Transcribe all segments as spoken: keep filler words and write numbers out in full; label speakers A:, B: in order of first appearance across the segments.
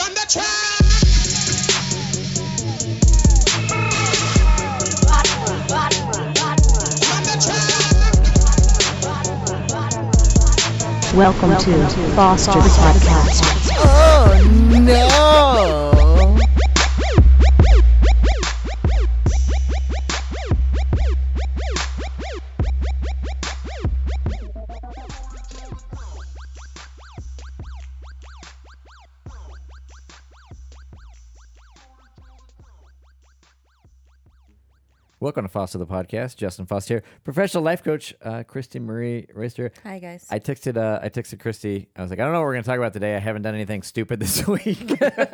A: on the track.
B: Welcome to Foster the Podcast.
C: Oh no!
D: Welcome to Foster the Podcast. Justin Foster here. Professional life coach, uh, Christy Marie Reister.
E: Hi, guys.
D: I texted uh, I texted Christy. I was like, I don't know what we're going to talk about today. I haven't done anything stupid this week.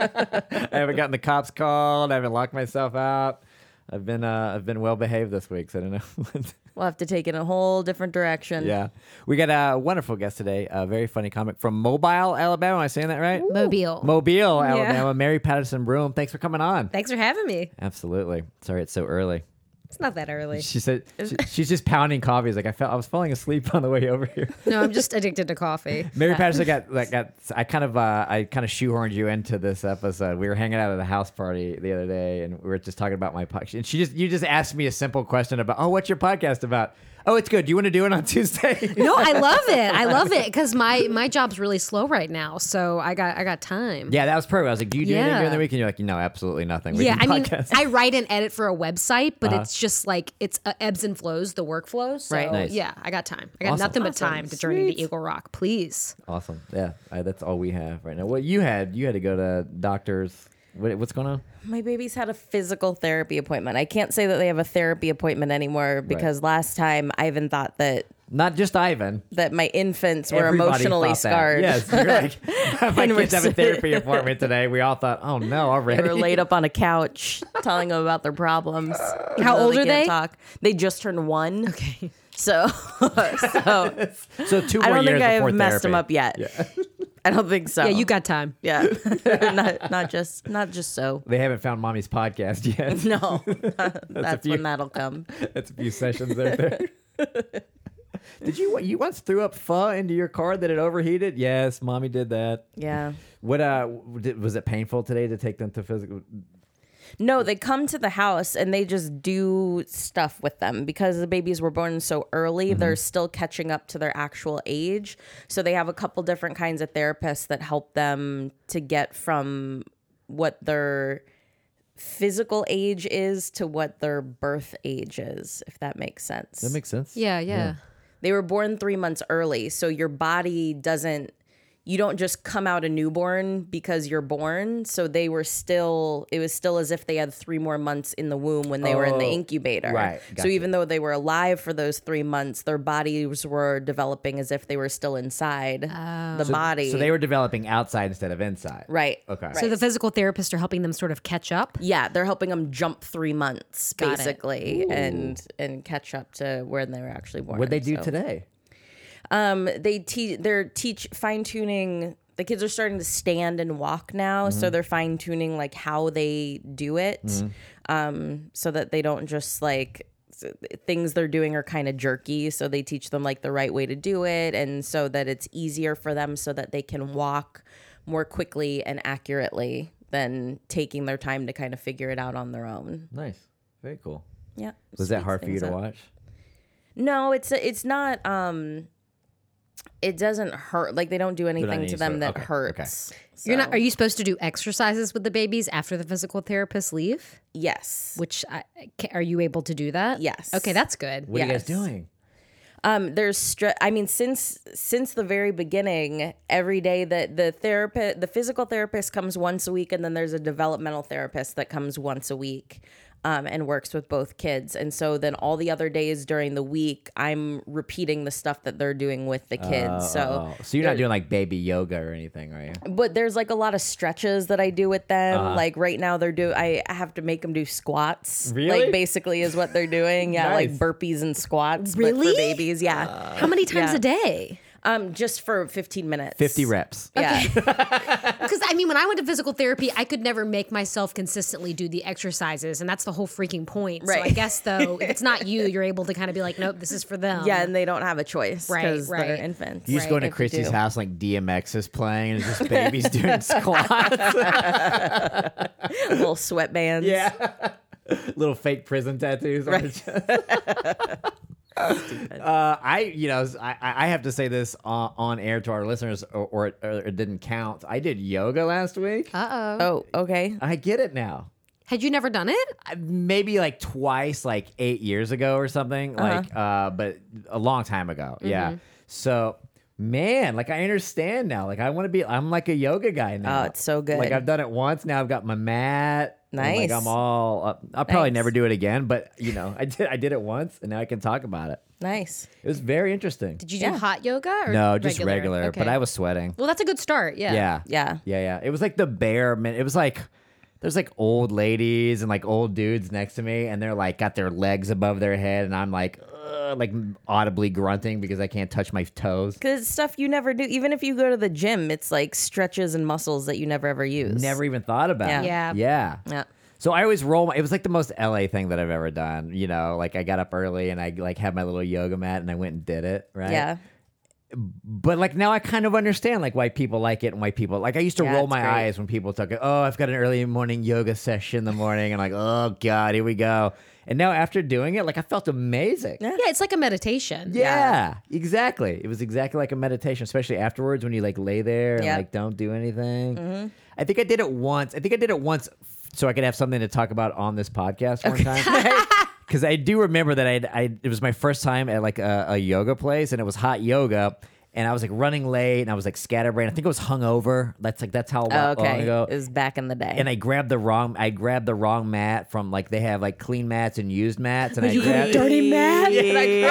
D: I haven't gotten the cops called. I haven't locked myself out. I've been uh, I've been well behaved this week, so I don't know.
E: We'll have to take it in a whole different direction.
D: Yeah. We got a wonderful guest today, a very funny comic from Mobile, Alabama. Am I saying that right?
F: Mobile.
D: Mobile, Alabama. Mary Patterson Broom. Thanks for coming on.
F: Thanks for having me.
D: Absolutely. Sorry it's so early.
F: It's not that early.
D: She said she, she's just pounding coffee. It's like I felt I was falling asleep on the way over here.
F: No, I'm just addicted to coffee.
D: Mary Patterson got like got I kind of uh, I kind of shoehorned you into this episode. We were hanging out at a house party the other day, and we were just talking about my podcast. And she just you just asked me a simple question about, oh, what's your podcast about? Oh, it's good. Do you want to do it on Tuesday?
F: No, I love it. I love it because my my job's really slow right now, so I got I got time.
D: Yeah, that was perfect. I was like, do you do
F: Yeah.
D: anything during the week? And you're like, no, absolutely nothing. We
F: Yeah,
D: can
F: I mean,
D: podcast.
F: I write and edit for a website, but
D: Uh-huh.
F: it's just like it's uh, ebbs and flows, the workflow. So
D: Right. Nice.
F: yeah, I got time. I got
D: Awesome.
F: nothing but
D: Awesome.
F: time to journey
D: Sweet.
F: to Eagle Rock. Please.
D: Awesome. Yeah, I, that's all we have right now. What you had? You had to go to doctors. What, what's going on?
E: My baby's had a physical therapy appointment. I can't say that they have a therapy appointment anymore because last time Ivan thought that
D: Not just Ivan.
E: that my infants were
D: Everybody
E: emotionally
D: thought that.
E: scarred.
D: Yes, you're like, my
E: And
D: kids have a
E: we're-
D: therapy appointment today. We all thought, oh no, already.
E: They were laid up on a couch telling them about their problems. even
F: How
E: though
F: old
E: they
F: are
E: can't
F: they?
E: Talk. They just turned one.
F: Okay.
E: So, so
D: So two more
E: I don't
D: years
E: think I
D: before
E: have messed them
D: therapy.
E: up yet.
D: Yeah.
E: I don't think so.
F: Yeah, you got time.
E: Yeah, not not just not just so.
D: They haven't found mommy's podcast yet.
E: No, that's
D: few-
E: when that'll come.
D: That's a few sessions right there. Did you you once threw up pho into your car that it overheated? Yes, mommy did that.
E: Yeah.
D: What uh did, was it painful today to take them to physical?
E: No, they come to the house and they just do stuff with them because the babies were born so early.
D: Mm-hmm.
E: They're still catching up to their actual age. So they have a couple different kinds of therapists that help them to get from what their physical age is to what their birth age is, if that makes sense.
D: That makes sense.
F: Yeah, yeah.
E: They were born three months early, so your body doesn't, you don't just come out a newborn because you're born. So they were still, it was still as if they had three more months in the womb when they were in the
D: Oh,
E: incubator.
D: right.
E: So
D: Gotcha.
E: even though they were alive for those three months, their bodies were developing as if they were still inside the body.
D: So they were developing outside instead of inside.
E: Right.
D: Okay.
F: So the physical therapists are helping them sort of catch up.
E: Yeah, they're helping them jump three months
F: Got it.
E: basically and and catch up to where they were actually born.
D: What'd they do
E: So-
D: today?
E: Um, they teach, they're teach fine tuning. The kids are starting to stand and walk now,
D: Mm-hmm.
E: so they're fine tuning like how they do it, um, so that they don't just like s- things they're doing are kind of jerky. So they teach them like the right way to do it, and so that it's easier for them, so that they can walk more quickly and accurately than taking their time to kind of figure it out on their own.
D: Nice. Very cool.
E: Yeah.
D: Was that
E: speeds
D: hard for you
E: things
D: to
E: up.
D: watch?
E: No, it's it's not. Um, it doesn't hurt. Like they don't do anything
D: any
E: to them
D: sort-
E: that
D: okay, okay.
E: hurts.
F: You're not.
E: So,
F: Are you supposed to do exercises with the babies after the physical therapists leave?
E: Yes.
F: Which I, ca- are you able to do that?
E: Yes.
F: Okay, that's good.
D: What are you guys
E: Yes.
D: doing?
E: Um, there's str- I mean, since since the very beginning, every day that the therapist, the physical therapist comes once a week, and then there's a developmental therapist that comes once a week. Um, and works with both kids. And so then all the other days during the week, I'm repeating the stuff that they're doing with the kids.
D: Oh,
E: so,
D: oh, oh. so you're not doing like baby yoga or anything, are you?
E: but there's like a lot of stretches that I do with them.
D: Uh-huh.
E: Like right now, they're do I I have to make them do squats.
D: Really?
E: Like basically is what they're doing. Yeah,
D: Nice.
E: like burpees and squats. But
F: Really?
E: for babies, yeah.
F: How many times
E: Yeah.
F: a day?
E: Um, just for fifteen minutes.
D: fifty reps.
E: Yeah.
F: Because I mean, when I went to physical therapy, I could never make myself consistently do the exercises, and that's the whole freaking point. So I
E: Right.
F: guess though, if it's not you, you're able to kind of be like, nope, this is for them.
E: Yeah, and they don't have a choice
F: Right,
E: because they're
F: right.
E: infants.
D: You just go into
E: If you
D: Christy's
E: do.
D: house, like D M X is playing, and it's just babies doing squats.
E: Little sweatbands.
D: Yeah. Little fake prison tattoos on the chest. Uh, I, you know, I, I have to say this on, on air to our listeners, or, or, it, or it didn't count. I did yoga last week.
F: Uh oh.
E: Oh, okay.
D: I get it now.
F: Had you never done it?
D: I- Maybe like twice, like eight years ago or something. Like, uh, but a long time ago. Yeah. So, man, like I understand now. Like I want to be. I'm like a yoga guy now.
E: Oh, it's so good.
D: Like I've done it once. Now I've got my mat. and, Like
E: Nice.
D: I'm all. Uh, I'll probably
E: Nice.
D: never do it again. But you know, I did. I did it once, and now I can talk about it.
E: Nice.
D: It was very interesting.
F: Did you do
E: Yeah.
F: hot yoga or
D: No, just regular.
F: Okay.
D: But I was sweating.
F: Well, that's a good start. Yeah.
D: Yeah.
E: Yeah.
D: Yeah, yeah. It was like the bare min. It was like there's like old ladies and like old dudes next to me, and they're like got their legs above their head, and I'm like, ugh, like audibly grunting because I can't touch my toes.
E: Because it's stuff you never do. Even if you go to the gym, it's like stretches and muscles that you never ever use.
D: Never even thought about
E: Yeah.
D: it.
F: Yeah.
D: Yeah.
E: Yeah.
D: So I always roll. My, it was like the most L A thing that I've ever done. You know, like I got up early and I like had my little yoga mat and I went and did it. Right.
E: Yeah.
D: But like now I kind of understand like why people like it and why people like I used to
E: Yeah,
D: roll
E: it's
D: my
E: great.
D: eyes when people talk. Oh, I've got an early morning yoga session in the morning, and like, oh god, here we go. And now after doing it, like I felt amazing.
E: Yeah.
F: Yeah, it's like a meditation.
D: Yeah, exactly. It was exactly like a meditation, especially afterwards when you like lay there and
E: Yeah.
D: like don't do anything.
E: Mm-hmm.
D: I think I did it once. I think I did it once f- so I could have something to talk about on this podcast one time. Because I do remember that I, I it was my first time at like a, a yoga place, and it was hot yoga. And I was like running late, and I was like scatterbrained. I think I was hungover. That's like that's how
E: Oh,
D: long, long
E: okay.
D: ago.
E: It was back in the day.
D: And I grabbed the wrong. I grabbed the wrong mat from like they have like clean mats and used mats, and I
F: You got a
D: grabbed
F: dirty mat?
D: Yeah, and I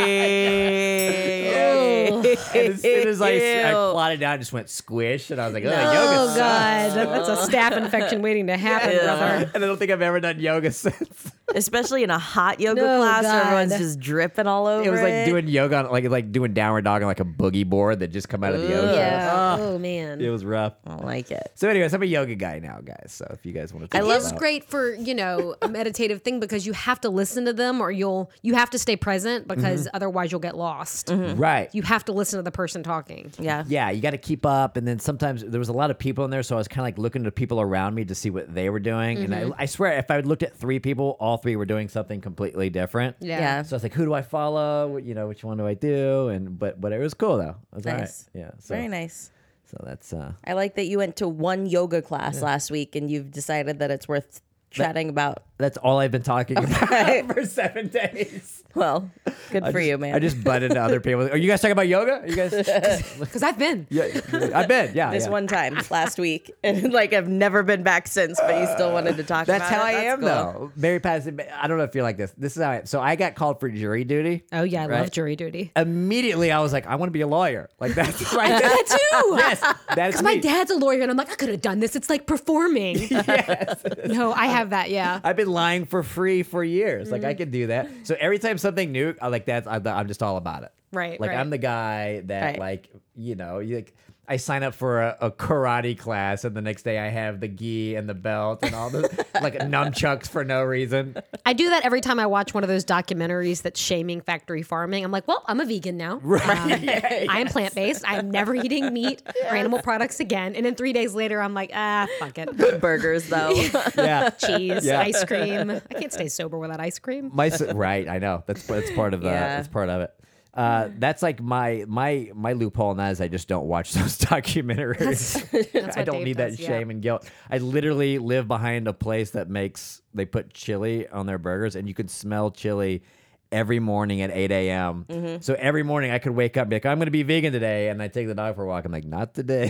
D: grabbed- and as soon as I, I
E: Ew.
D: plotted down, it just went squish, and I was like, oh,
E: No.
D: yoga
F: Oh
D: sucks.
F: God, that's a staph infection waiting to happen,
E: Yeah.
F: brother.
D: And I don't think I've ever done yoga since.
E: Especially in a hot yoga
F: No,
E: class where
F: God.
E: everyone's just dripping all over
D: It was like doing yoga, on, like like doing downward dog on like a boogie board that just come out of the ocean.
F: Yeah.
D: Ah,
F: Oh man.
D: it was rough.
E: I don't like it.
D: So, anyways, I'm a yoga guy now, guys. So if you guys want to,
F: It
D: talk
F: is
D: about-
F: great for, you know, a meditative thing because you have to listen to them or you'll you have to stay present because otherwise you'll get lost.
D: right?
F: You have to listen to the person talking.
E: Yeah.
D: Yeah, you got to keep up. And then sometimes there was a lot of people in there, so I was kind of like looking at people around me to see what they were doing. And I, I swear, if I looked at three people, all three were doing something completely different.
F: Yeah.
E: Yeah.
D: So I was like, who do I follow? What- You know, which one do I do? And but but it was cool though. It was all right.
E: Nice.
D: Yeah. So
E: Very nice.
D: so that's uh
E: I like that you went to one yoga class last week and you've decided that it's worth chatting about.
D: that's all I've been talking about for seven days.
E: Well, good
D: I
E: for
D: just-
E: you, man.
D: I just butted into other people. Are you guys talking about yoga? Are you guys?
F: Because I've been.
D: Yeah, I've been. Yeah,
E: this
D: yeah.
E: one time last week, and like I've never been back since. But you still wanted to talk.
D: That's
E: about
D: how
E: it?
D: I
E: That's
D: am,
E: cool.
D: though. Mary Patterson. I don't know if you're like this. This is how I. So I got called for jury duty.
F: Oh yeah, I
D: Right.
F: love jury duty.
D: Immediately, I was like, I want to be a lawyer. Like that's right.
F: I did that too.
D: Yes, that is
F: Because my
D: me.
F: dad's a lawyer, and I'm like, I could have done this. It's like performing.
D: Yes.
F: No, I have that. Yeah.
D: I've been lying for free for years. Like
F: Mm-hmm.
D: I could do that. So every time something new, I like that's I'm, I'm just all about it.
F: Right,
D: Like
F: right.
D: I'm the guy that
E: Right.
D: like you know you like. I sign up for a, a karate class, and the next day I have the gi and the belt and all the like nunchucks for no reason.
F: I do that every time I watch one of those documentaries that's shaming factory farming. I'm like, well, I'm a vegan now.
D: Right.
F: Um,
D: Yeah,
F: I am plant based. I'm never eating meat or animal products again. And then three days later, I'm like, ah, fuck it.
E: Burgers though.
D: Yeah.
F: Cheese,
D: Yeah.
F: ice cream. I can't stay sober without ice cream.
D: My s- right, I know that's that's part of the
E: Yeah.
D: that's part of it. Uh, that's like my my my loophole, and that is I just don't watch those documentaries.
F: That's
D: I
F: what
D: don't
F: Dave
D: need
F: does,
D: that
F: yeah.
D: shame and guilt. I literally live behind a place that makes they put chili on their burgers, and you can smell chili every morning at eight a.m.
E: Mm-hmm.
D: So every morning I could wake up and be like, I'm going to be vegan today, and I take the dog for a walk. I'm like, not today.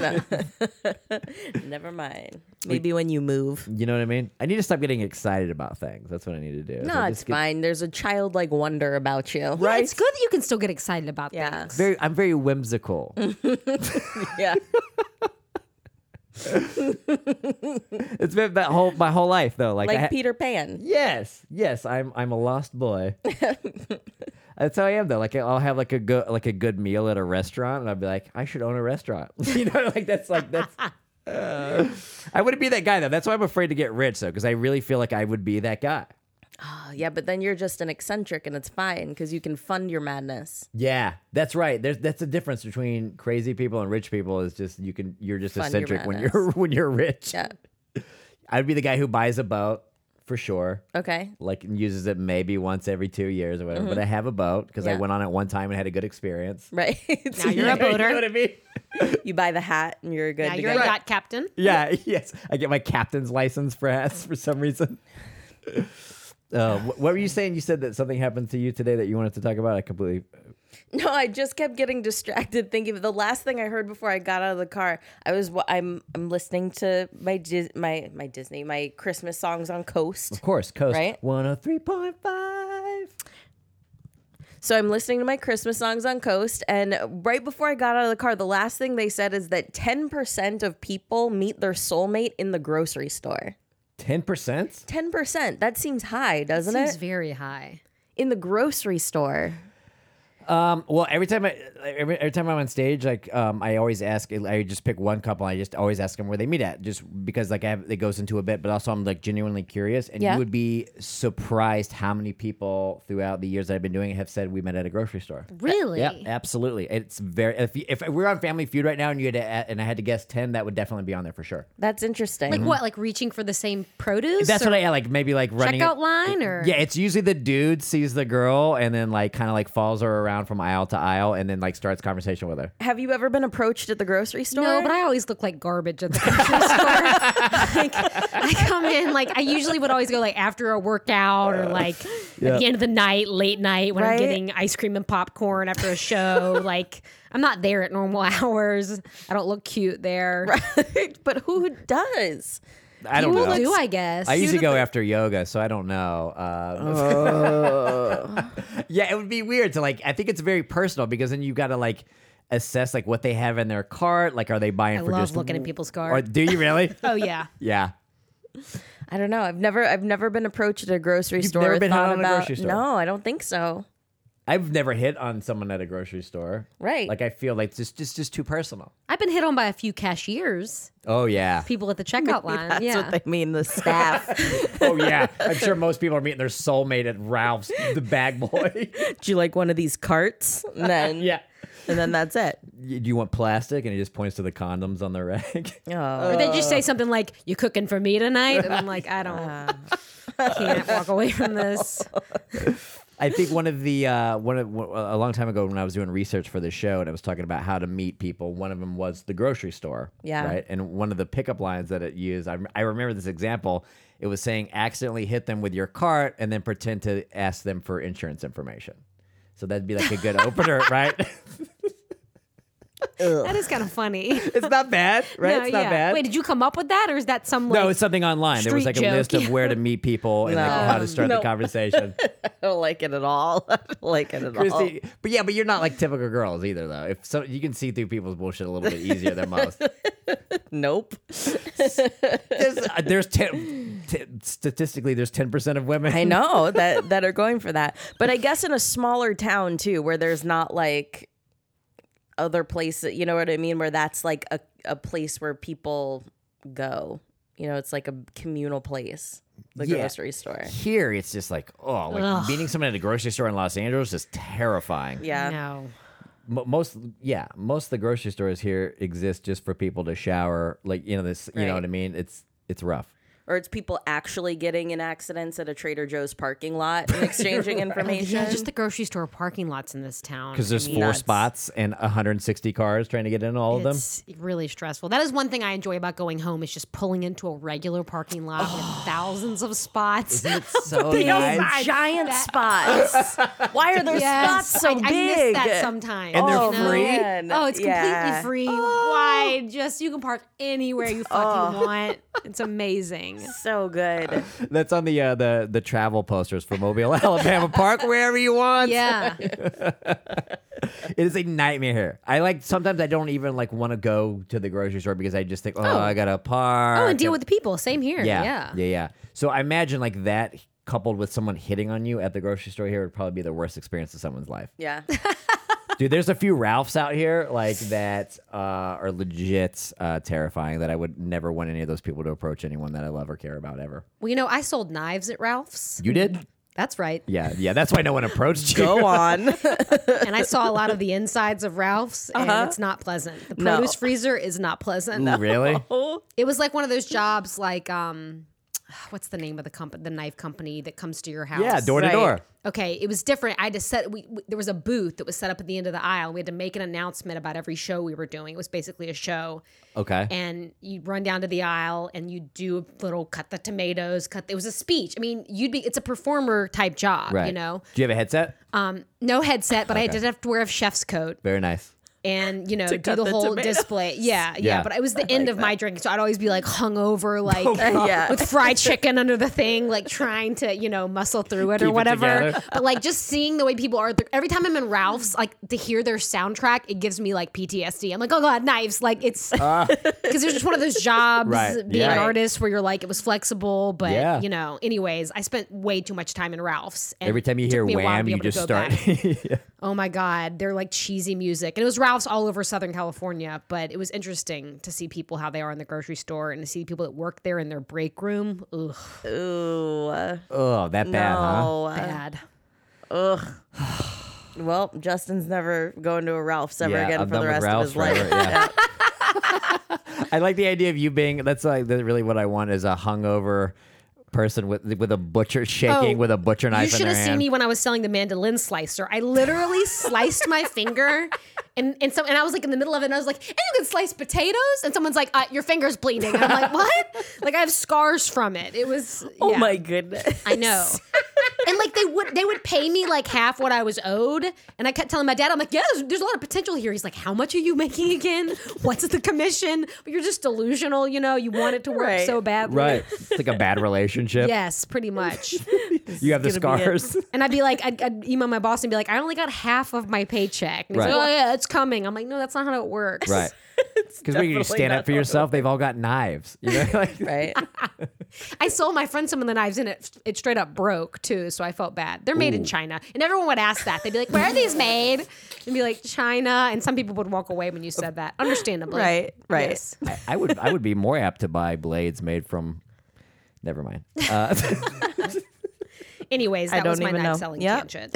E: Never mind. Maybe when you move.
D: You know what I mean? I need to stop getting excited about things. That's what I need to do.
E: No,
D: I
E: it's
D: just get
E: fine. There's a childlike wonder about you.
F: Yeah, it's good that you can still get excited about
E: Yeah.
F: things.
D: Very, I'm very whimsical.
E: Yeah.
D: It's been that whole my whole life though. Like,
E: Like
D: I ha-
E: Peter Pan.
D: Yes, yes. I'm I'm a lost boy. That's how I am though. Like I'll have like a good like a good meal at a restaurant, and I'll be like, I should own a restaurant. You know, like that's like that's. Uh, I wouldn't be that guy though. That's why I'm afraid to get rich though, because I really feel like I would be that guy.
E: Oh, yeah, but then you're just an eccentric, and it's fine because you can fund your madness.
D: Yeah, that's right. There's that's the difference between crazy people and rich people. Is just you can you're just
E: Fund your
D: eccentric when
E: madness.
D: you're when you're rich.
E: Yeah.
D: I'd be the guy who buys a boat for sure.
E: Okay.
D: Like and uses it maybe once every two years or whatever. But I have a boat because I
E: Yeah.
D: went on it one time and had a good experience.
E: Right.
F: Now you're a
D: You know
F: boater.
D: what I mean?
E: You buy the hat, and you're good
F: Now
E: to
F: you're
E: go.
F: a yacht captain.
D: Yeah. Yes. I get my captain's license for ass for some reason. Uh, wh- what were you saying? You said that something happened to you today that you wanted to talk about. I completely.
E: No, I just kept getting distracted thinking of the last thing I heard before I got out of the car. I was wa- I'm I'm listening to my Dis- my my Disney my Christmas songs on Coast.
D: Of course, Coast
E: Right?
D: one oh three point five.
E: So I'm listening to my Christmas songs on Coast, and right before I got out of the car, the last thing they said is that ten percent of people meet their soulmate in the grocery store.
D: Ten percent.
E: ten percent. That seems high, doesn't
F: Seems
E: it?
F: very high.
E: In the grocery store.
D: Um, well, every time I every, every time I'm on stage, like um, I always ask. I just pick one couple. And I just always ask them where they meet at, just because like I have, it goes into a bit, but also I'm like genuinely curious. And
E: Yeah.
D: you would be surprised how many people throughout the years that I've been doing it have said we met at a grocery store.
F: Really?
D: Yeah, absolutely. It's very. If you, if we're on Family Feud right now and you had to, a- and I had to guess ten, that would definitely be on there for sure.
E: That's interesting.
F: Like what? Like reaching for the same produce?
D: That's
F: or
D: what I like. Maybe like running
F: checkout
D: it-
F: line or
D: Yeah, it's usually the dude sees the girl and then like kind of like follows her around from aisle to aisle and then like starts conversation with her.
E: Have you ever been approached at the grocery store?
F: No, but I always look like garbage at the grocery store. Like, I come in like I usually would always go like after a workout or like
D: Yeah.
F: at the end of the night, late night when
E: Right?
F: I'm getting ice cream and popcorn after a show. Like I'm not there at normal hours. I don't look cute there.
E: Right? But who does?
D: I don't
F: People
D: know.
F: do, I guess.
D: I usually go after yoga, so I don't know. Uh, yeah, it would be weird to like. I think it's very personal because then you got to like assess like what they have in their cart. Like, are they buying
F: I
D: for
F: love
D: just
F: looking at people's
D: Or
F: cards.
D: do you really?
F: Oh yeah.
D: Yeah.
E: I don't know. I've never I've never been approached at a grocery
D: You've
E: store.
D: never
E: or
D: been hit
E: thought
D: on a
E: about,
D: grocery store?
E: No, I don't think so.
D: I've never hit on someone at a grocery store.
E: Right.
D: Like I feel like it's just just just too personal.
F: I've been hit on by a few cashiers,
D: Oh yeah.
F: people at the checkout line.
E: That's
F: yeah.
E: what they mean, the staff.
D: Oh yeah. I'm sure most people are meeting their soulmate at Ralph's, the bag boy.
E: Do you like one of these carts? And then
D: Yeah.
E: and then that's it.
D: Y- Do you want plastic? And he just points to the condoms on the rack.
E: Oh.
F: Or they just say something like, "You cooking for me tonight?" And I'm like, I don't, can't walk away from this.
D: I think one of the uh, one of a long time ago when I was doing research for the show and I was talking about how to meet people, one of them was the grocery store.
E: Yeah.
D: Right. And one of the pickup lines that it used, I, I remember this example. It was saying accidentally hit them with your cart and then pretend to ask them for insurance information. So that'd be like a good opener, right?
F: That is kind of funny.
D: It's not bad, right?
F: No,
D: it's not
F: yeah.
D: bad.
F: Wait, did you come up with that, or is that some?
D: no,
F: like,
D: it's something online. There was
F: street
D: like a list
F: joke?
D: of where to meet people and like
E: No.
D: how to start
E: No.
D: the conversation.
E: I don't like it at all. I don't like it at all.
D: Christy, but yeah, but you're not like typical girls either, though. If so, you can see through people's bullshit a little bit easier than most.
E: Nope.
D: There's, uh, there's ten, t- statistically, there's ten percent of women.
E: I know that that are going for that. But I guess in a smaller town too, where there's not like other places, you know what I mean? Where that's like a, a place where people go. You know, it's like a communal place, the
D: Yeah.
E: grocery store.
D: Here, it's just like, oh, like
F: Ugh.
D: meeting someone at a grocery store in Los Angeles is terrifying.
E: Yeah.
F: No.
D: Mo most, yeah, most of the grocery stores here exist just for people to shower. Like, you know, this, you know
E: Right.
D: what I mean? It's it's rough.
E: Or it's people actually getting in accidents at a Trader Joe's parking lot and exchanging information.
F: Yeah, just the grocery store parking lots in this town.
D: Because there's
F: I mean,
D: four
E: nuts.
D: spots and one hundred sixty cars trying to get in all of them.
F: It's really stressful. That is one thing I enjoy about going home is just pulling into a regular parking lot with thousands of spots.
D: It's so
E: Big
D: nice.
E: giant spots. Why are there
F: Yes,
E: spots so
F: I, I
E: big?
F: miss that sometimes.
D: And they're
E: Oh,
F: you know?
D: free?
E: man.
F: Oh, it's completely
E: Yeah.
F: free. Why? Just you can park anywhere you fucking want. It's amazing.
E: So good.
D: That's on the uh, the the travel posters for Mobile, Alabama. Park wherever you want.
F: Yeah.
D: It is a nightmare here. I like sometimes I don't even like want to go to the grocery store because I just think, oh,
F: Oh.
D: I gotta park.
F: Oh, and deal with the people. Same here.
D: yeah,
F: Yeah.
D: yeah, yeah. So I imagine like that coupled with someone hitting on you at the grocery store here would probably be the worst experience of someone's life.
E: Yeah.
D: Dude, there's a few Ralphs out here like that uh, are legit uh, terrifying that I would never want any of those people to approach anyone that I love or care about ever.
F: Well, you know, I sold knives at Ralph's.
D: You did?
F: That's right.
D: Yeah, yeah. That's why no one approached you.
E: Go on.
F: And I saw a lot of the insides of Ralph's, and
E: Uh-huh.
F: it's not pleasant. The
E: No.
F: produce freezer is not pleasant.
D: Really?
F: It was like one of those jobs, like um, what's the name of the company, the knife company that comes to your house?
D: Yeah, door to
E: Right.
D: door.
F: Okay, it was different. I had to set. We, we there was a booth that was set up at the end of the aisle. We had to make an announcement about every show we were doing. It was basically a show,
D: Okay.
F: and you run down to the aisle and you do a little cut the tomatoes. Cut. It was a speech. I mean, you'd be. It's a performer type job,
D: Right.
F: you know.
D: Do you have a headset?
F: Um, no headset, but I
D: Okay.
F: did have to wear a chef's coat.
D: Very nice.
F: And you know,
E: To
F: do
E: cut
F: the,
E: the
F: whole
E: tomatoes.
F: display. Yeah, yeah,
D: Yeah.
F: But it was the end of my drinking, so I'd always be like hungover, like
E: Yeah.
F: with fried chicken under the thing, like trying to you know muscle through it
D: Keep
F: or
D: it
F: whatever.
D: together.
F: But like just seeing the way people are. Every time I'm in Ralph's, like to hear their soundtrack, it gives me like P T S D. I'm like, oh god, knives! Like it's because it's just one of those jobs,
D: Right.
F: being
D: Yeah.
F: an artist, where you're like, it was flexible, but
D: Yeah.
F: you know. Anyways, I spent way too much time in Ralph's. And
D: Every time you
F: it took
D: hear
F: me a while to
D: Wham,
F: be
D: you
F: able to
D: just
F: go
D: start.
F: back. Oh my God, they're like cheesy music. And it was Ralph's all over Southern California, but it was interesting to see people how they are in the grocery store and to see people that work there in their break room. Ugh,
E: Ooh.
D: Oh, that bad, huh?
E: No.
F: bad.
E: Ugh. Well, Justin's never going to a Ralph's ever
D: Yeah,
E: again
D: I'm
E: for
D: done
E: the
D: with
E: rest of his
D: Ralph's
E: life.
D: forever, yeah. I like the idea of you being. That's like that's really what I want is a hungover person with with a butcher shaking
F: Oh,
D: with a butcher
F: You
D: knife in
F: should
D: their
F: have seen
D: hand.
F: me when I was selling the mandolin slicer. I literally sliced my finger, and and so and I was like in the middle of it, and I was like, "And you can slice potatoes." And someone's like, uh, "Your finger's bleeding." And I'm like, "What?" Like I have scars from it. It was.
E: Oh
F: yeah.
E: my goodness.
F: I know. And like they would they would pay me like half what I was owed. And I kept telling my dad, I'm like, yeah, there's, there's a lot of potential here. He's like, how much are you making again? What's the commission? But you're just delusional, you know, you want it to work
E: Right.
F: so badly.
D: Right, it's like a bad relationship.
F: Yes, pretty much.
D: You have the
E: gonna be it.
D: scars.
F: And I'd be like, I'd, I'd email my boss and be like, I only got half of my paycheck. And he's
D: Right.
F: like, oh yeah, it's coming. I'm like, no, that's not how it works.
D: Right. Because when you
E: definitely
D: stand
E: not
D: up for
E: how it
D: yourself, they've all got knives. You know, like,
E: Right.
F: I sold my friend some of the knives and it it straight up broke too, so I felt bad. They're made in China. And everyone would ask that. They'd be like, where are these made? And be like, China. And some people would walk away when you said that. Understandably.
E: Right, right.
F: Yes.
D: I, I would I would be more apt to buy blades made from. Never mind. Uh,
F: Anyways,
E: I
F: that was
E: don't
F: my
E: even
F: knife
E: know.
F: selling
E: Yep.
F: tangent.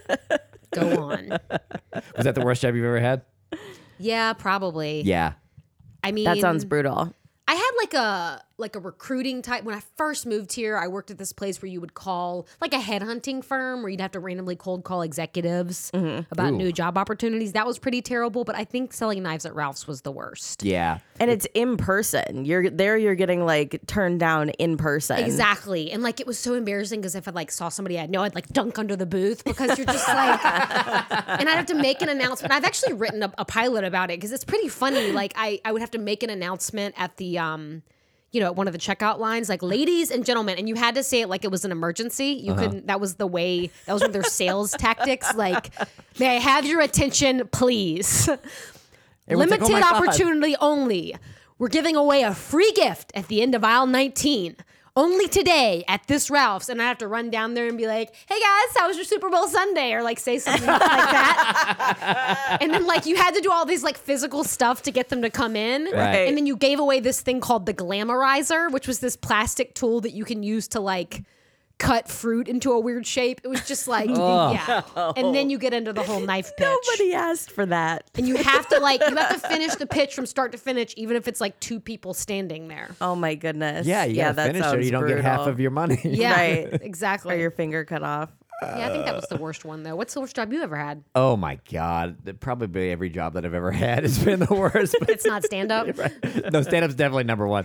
F: Go on.
D: was that the worst job you've ever had?
F: Yeah, probably.
D: Yeah.
F: I mean,
E: That sounds brutal.
F: I had like a like a recruiting type. When I first moved here, I worked at this place where you would call like a headhunting firm where you'd have to randomly cold call executives about
D: Ooh.
F: new job opportunities. That was pretty terrible, but I think selling knives at Ralph's was the worst.
D: Yeah.
E: And it's in person. You're there. You're getting like turned down in person.
F: Exactly. And like it was so embarrassing because if I like saw somebody I know, I'd like dunk under the booth because you're just like, and I'd have to make an announcement. I've actually written a, a pilot about it because it's pretty funny. Like I, I would have to make an announcement at the, um, you know, at one of the checkout lines, like ladies and gentlemen, and you had to say it like it was an emergency. You couldn't, that was the way, that was one of their sales tactics. Like, may I have your attention, please?
D: Everyone's like,
F: Limited
D: "Oh my God."
F: opportunity only. We're giving away a free gift at the end of aisle nineteen. Only today at this Ralph's. And I have to run down there and be like, hey guys, how was your Super Bowl Sunday? Or like say something like that. And then like you had to do all these like physical stuff to get them to come in.
D: Right.
F: And then you gave away this thing called the Glamorizer, which was this plastic tool that you can use to like cut fruit into a weird shape. It was just like, yeah. And then you get into the whole knife pitch.
E: Nobody asked for that.
F: And you have to like you have to finish the pitch from start to finish, even if it's like two people standing there.
E: Oh my goodness.
D: Yeah, you
E: yeah,
D: gotta
E: that
D: finish or
E: sounds
D: you don't
E: brutal.
D: get half of your money.
F: Yeah,
E: Right.
F: exactly.
E: Or your finger cut off.
F: yeah, I think that was the worst one though. What's the worst job you ever had?
D: Oh my God. Probably every job that I've ever had has been the worst. But
F: It's not stand up.
D: no, stand up's definitely number one.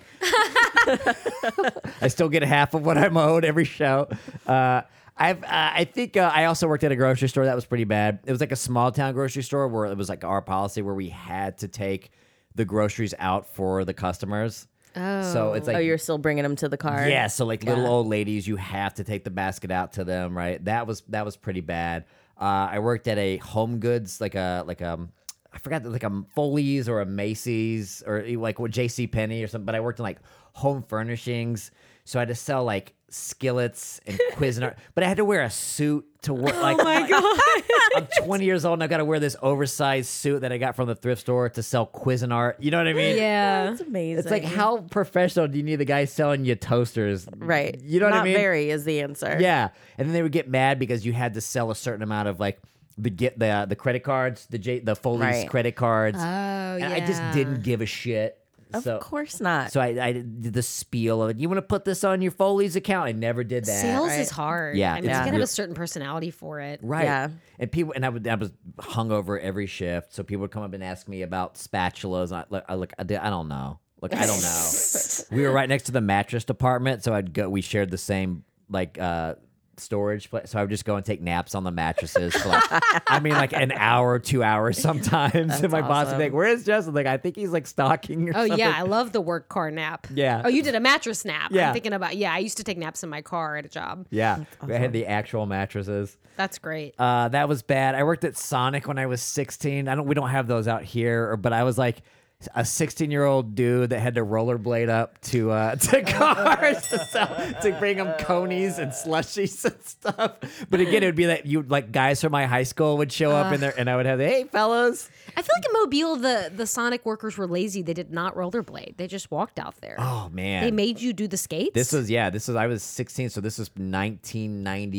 D: I still get half of what I'm owed every show. Uh, I've, uh, I think uh, I also worked at a grocery store that was pretty bad. It was like a small town grocery store where it was like our policy where we had to take the groceries out for the customers. Oh, so it's like
E: Oh, you're still bringing them to the car.
D: yeah, so like little old ladies, you have to take the basket out to them, right? That was that was pretty bad. Uh, I worked at a home goods, like a like a I forgot like a Foley's or a Macy's or like what J C Penney or something. But I worked in like home furnishings, so I had to sell like skillets and Cuisinart. But I had to wear a suit to work. Like,
E: Oh my god.
D: I'm twenty years old and I got to wear this oversized suit that I got from the thrift store to sell Cuisinart. You know what I mean?
F: Yeah.
E: That's amazing.
D: It's like, how professional do you need the guy selling you toasters?
E: Right.
D: You know what
E: Not
D: I mean?
E: very is the answer.
D: Yeah, and then they would get mad because you had to sell a certain amount of like the get the uh, the credit cards, the J, the Foley's
E: Right.
D: credit cards.
F: Oh,
D: and
F: yeah.
D: I just didn't give a shit.
E: Of
D: so,
E: course not.
D: So I, I did the spiel of, you want to put this on your Foley's account? I never did that.
F: Sales
E: Right.
F: is hard.
D: Yeah,
F: I mean,
D: it's
F: you gotta have
D: real-
F: a certain personality for it.
D: Right.
E: Yeah.
D: And people and I would I was hungover every shift, so people would come up and ask me about spatulas. I look, I look, I, did, I don't know. Look, I don't know. We were right next to the mattress department, so I'd go. We shared the same like uh, storage place, so I would just go and take naps on the mattresses for like, I mean, like an hour, two hours sometimes. and my boss would
E: awesome.
D: be like, "Where is Justin?" Like, I think he's like stalking. Or
F: Oh
D: something.
F: yeah, I love the work car nap.
D: Yeah.
F: Oh, you did a mattress nap.
D: Yeah.
F: I'm thinking about yeah. I used to take naps in my car at a job.
D: Yeah. I had the actual mattresses.
F: That's great.
D: Uh, that was bad. I worked at Sonic when I was sixteen. I don't. We don't have those out here, or- but I was like a sixteen-year-old dude that had to rollerblade up to uh, to cars to sell, to bring them conies and slushies and stuff. But again, it would be that you like guys from my high school would show up in there, and I would have, hey fellas.
F: I feel like in Mobile, the the Sonic workers were lazy. They did not rollerblade. They just walked out there.
D: Oh man,
F: They made you do the skates.
D: this was yeah. This was I was sixteen, so this was nineteen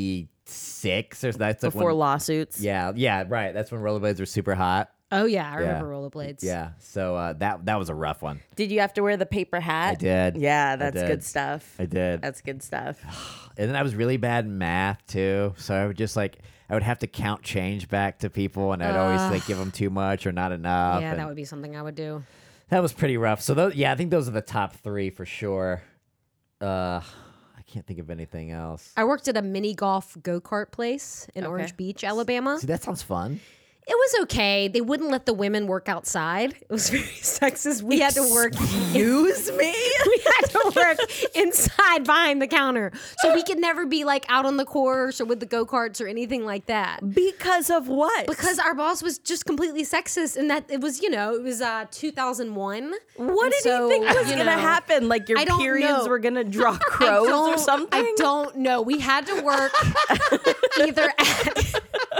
D: ninety-six or that's like
E: Before
D: when,
E: lawsuits.
D: yeah, yeah, right. That's when rollerblades were super hot.
F: Oh yeah, I
D: Yeah.
F: remember rollerblades.
D: Yeah, so uh, that that was a rough one.
E: Did you have to wear the paper hat?
D: I did.
E: Yeah, that's
D: did.
E: good stuff.
D: I did.
E: That's good stuff.
D: And then I was really bad in math too, so I would just like I would have to count change back to people, and I'd always like give them too much or not enough.
F: Yeah,
D: and
F: that would be something I would do.
D: that was pretty rough. So those, yeah, I think those are the top three for sure. Uh, I can't think of anything else.
F: I worked at a mini golf go kart place in Orange Beach, Alabama.
D: See, that sounds fun.
F: It was okay. They wouldn't let the women work outside. It was very sexist. We had to work.
E: Use me?
F: We had to work inside behind the counter, so we could never be like out on the course or with the go karts or anything like that.
E: Because of what?
F: Because our boss was just completely sexist, and that it was, you know, it was uh, two thousand one.
E: What
F: And
E: did
F: so,
E: you think was
F: you
E: gonna
F: know,
E: happen? Like your
F: I don't
E: periods
F: know.
E: were gonna draw
F: I
E: crows or
F: don't-
E: something?
F: I don't know. We had to work either at.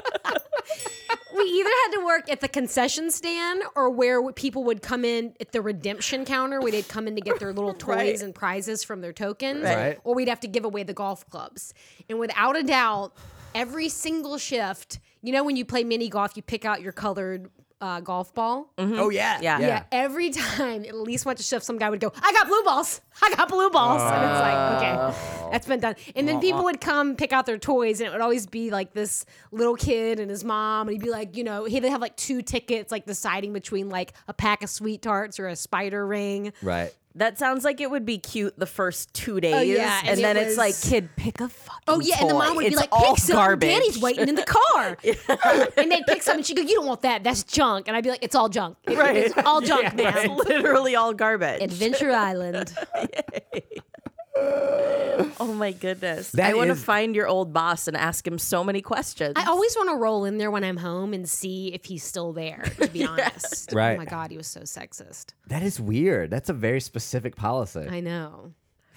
F: We either had to work at the concession stand or where people would come in at the redemption counter where they'd come in to get their little toys
E: Right.
F: and prizes from their tokens,
D: Right.
F: or we'd have to give away the golf clubs. And without a doubt, every single shift, you know, when you play mini golf, you pick out your colored uh, golf ball.
D: Oh yeah,
E: Yeah.
F: Yeah, every time, at least once a shift, some guy would go, I got blue balls. I got blue balls. And it's like, okay, that's been done. And then people would come pick out their toys, and it would always be like this little kid and his mom. And he'd be like, you know, he'd have like two tickets, like deciding between like a pack of sweet tarts or a spider ring.
D: right.
E: That sounds like it would be cute the first two days.
F: Oh, yeah,
E: And,
F: and
E: then
F: it
E: it's
F: was-
E: like, kid, pick a fucking
F: Oh, yeah. And the mom
E: toy.
F: would
E: It's
F: be like,
E: all
F: pick something.
E: garbage.
F: Daddy's waiting in the car. And they'd pick something. She'd go, you don't want that. That's junk. And I'd be like, it's all junk. It-
E: Right.
F: It's all junk, man.
E: It's literally all garbage.
F: Adventure Island.
E: Oh my goodness.
D: That
E: I want to
D: is-
E: find your old boss and ask him so many questions.
F: I always want to roll in there when I'm home and see if he's still there, to be honest.
D: Right.
F: Oh my God, he was so sexist.
D: That is weird. That's a very specific policy.
F: I know.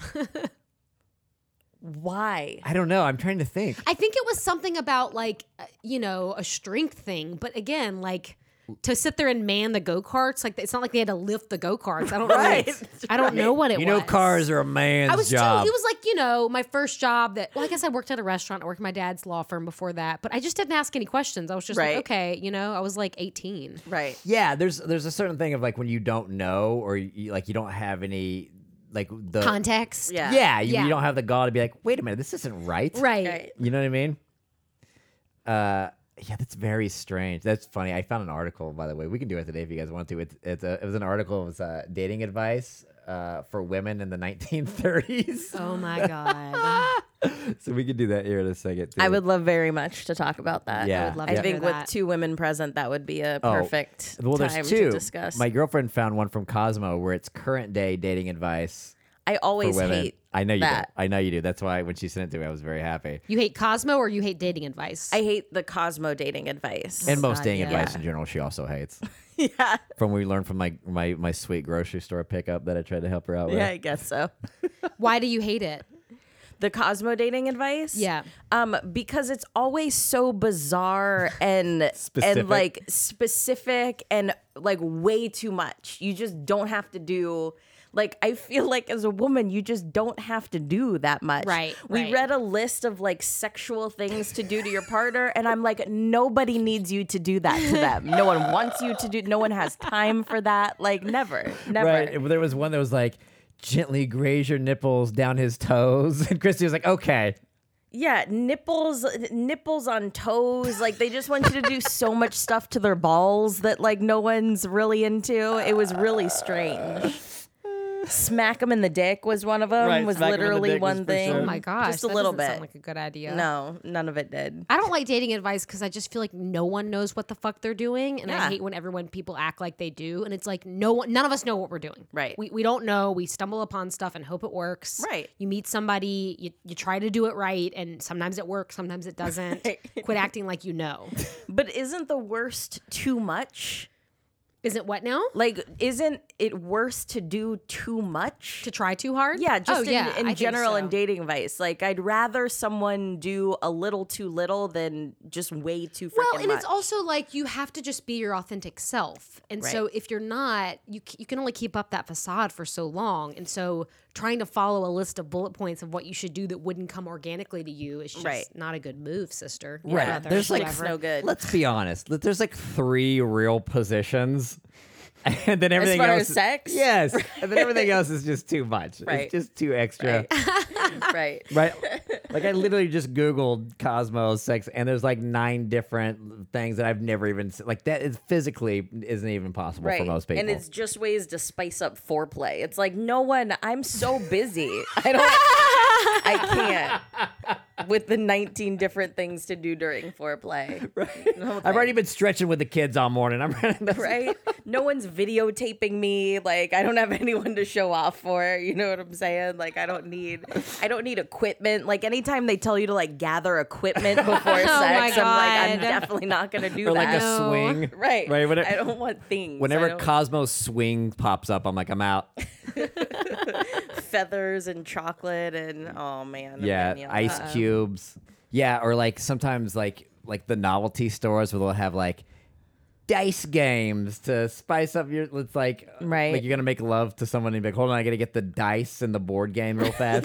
E: Why?
D: I don't know. I'm trying to think.
F: I think it was something about like, uh, you know, a strength thing. But again, like to sit there and man the go-karts, like it's not like they had to lift the go-karts. I don't
E: Right.
F: know. I don't know what it
D: You
F: was.
D: know, cars are a man's
F: I was
D: job.
F: too, it was like, you know, my first job that, well, I guess I worked at a restaurant. I worked at my dad's law firm before that, but I just didn't ask any questions. I was just
E: Right.
F: like, okay, you know, I was like eighteen.
E: Right.
D: Yeah, there's there's a certain thing of like when you don't know or you, like you don't have any like the
F: Context.
E: Yeah.
D: Yeah, you,
F: Yeah.
D: you don't have the gall to be like, wait a minute, this isn't right.
F: Right.
E: Right.
D: You know what I mean? Uh, yeah, that's very strange. That's funny. I found an article, by the way. We can do it today if you guys want to. It's, it's a, it was an article. It was uh, dating advice uh, for women in the nineteen thirties.
F: Oh my God.
D: So we can do that here in a second. Too.
E: I would love very much to talk about that.
D: Yeah.
F: I would love
E: I
F: to
E: think
F: hear
E: with
F: that.
E: two women present, that would be a
D: Oh,
E: perfect
D: well,
E: time
D: there's two.
E: to discuss.
D: My girlfriend found one from Cosmo where it's current day dating advice.
E: I always
D: for women.
E: hate
D: I know you
E: that.
D: do. I know you do. That's why when she sent it to me, I was very happy.
F: You hate Cosmo or you hate dating advice?
E: I hate the Cosmo dating advice.
D: And most
F: God,
D: dating
F: yeah.
D: advice in general, she also hates.
E: yeah,
D: From what we learned from my, my my sweet grocery store pickup that I tried to help her out with.
E: yeah, I guess so.
F: Why do you hate it?
E: The Cosmo dating advice?
F: Yeah.
E: Um, because it's always so bizarre and
D: Specific.
E: and like specific and like way too much. You just don't have to do like I feel like as a woman, you just don't have to do that much.
F: Right,
E: We
F: right.
E: read a list of like sexual things to do to your partner, and I'm like, nobody needs you to do that to them. No one wants you to do no one has time for that. Like never. Never.
D: Right. There was one that was like, gently graze your nipples down his toes. And Christy was like, okay.
E: Yeah, nipples, nipples on toes. Like they just want you to do so much stuff to their balls that like no one's really into. It was really strange. Smack them in the dick was one of them.
D: Right,
E: was
D: smack 'em in the
E: literally
D: dick was
E: one
D: for
E: thing.
D: sure.
F: Oh my gosh.
E: just a
F: that
E: little
F: doesn't
E: bit.
F: Sound like a good idea.
E: No, none of it did.
F: I don't like dating advice because I just feel like no one knows what the fuck they're doing, and
E: Yeah.
F: I hate when everyone people act like they do, and it's like no one, none of us know what we're doing.
E: Right.
F: We we don't know. We stumble upon stuff and hope it works.
E: Right.
F: You meet somebody, you you try to do it right, and sometimes it works, sometimes it doesn't. Quit acting like you know.
E: But isn't the worst too much?
F: Is it what now?
E: Like, isn't it worse to do too much?
F: To try too hard?
E: Yeah, just
F: oh,
E: in,
F: yeah, I
E: in
F: think
E: general
F: so.
E: in dating advice. Like, I'd rather someone do a little too little than just way too freaking
F: Well, and
E: much.
F: it's also like you have to just be your authentic self. And so
E: Right.
F: if you're not, you c- you can only keep up that facade for so long. And so trying to follow a list of bullet points of what you should do that wouldn't come organically to you is just
E: Right.
F: not a good move, sister.
D: Right.
F: Brother,
D: There's like
F: whatever.
E: no good.
D: Let's be honest. There's like three real positions. And then everything
E: far
D: else
E: as sex?
D: Yes. And then everything else is just too much.
E: Right.
D: It's just too extra.
E: right.
D: Right. Like I literally just Googled Cosmo sex and there's like nine different things that I've never even seen. Like that is physically isn't even possible
E: Right.
D: for most people.
E: And it's just ways to spice up foreplay. It's like, no one, I'm so busy. I don't, I can't with the nineteen different things to do during foreplay. Right.
D: I've already been stretching with the kids all morning. I'm ready.
E: Right? No one's videotaping me. Like, I don't have anyone to show off for. You know what I'm saying? Like, I don't need, I don't need equipment. Like, anytime they tell you to like gather equipment before sex,
F: my
E: I'm like, I'm
F: God.
E: definitely not gonna do
D: Or
E: that.
D: like a
F: No.
D: swing.
E: Right.
D: Right. Whenever,
E: I don't want things. I
D: whenever
E: don't-
D: Cosmo's swing pops up, I'm like, I'm out.
E: feathers and chocolate and oh man.
D: Yeah,
E: Emmanuel.
D: ice
E: Uh-oh.
D: cubes. Yeah, or like sometimes like like the novelty stores where they'll have like dice games to spice up your. It's like
E: Right.
D: like you're gonna make love to someone and be like, hold on, I gotta get the dice and the board game real fast.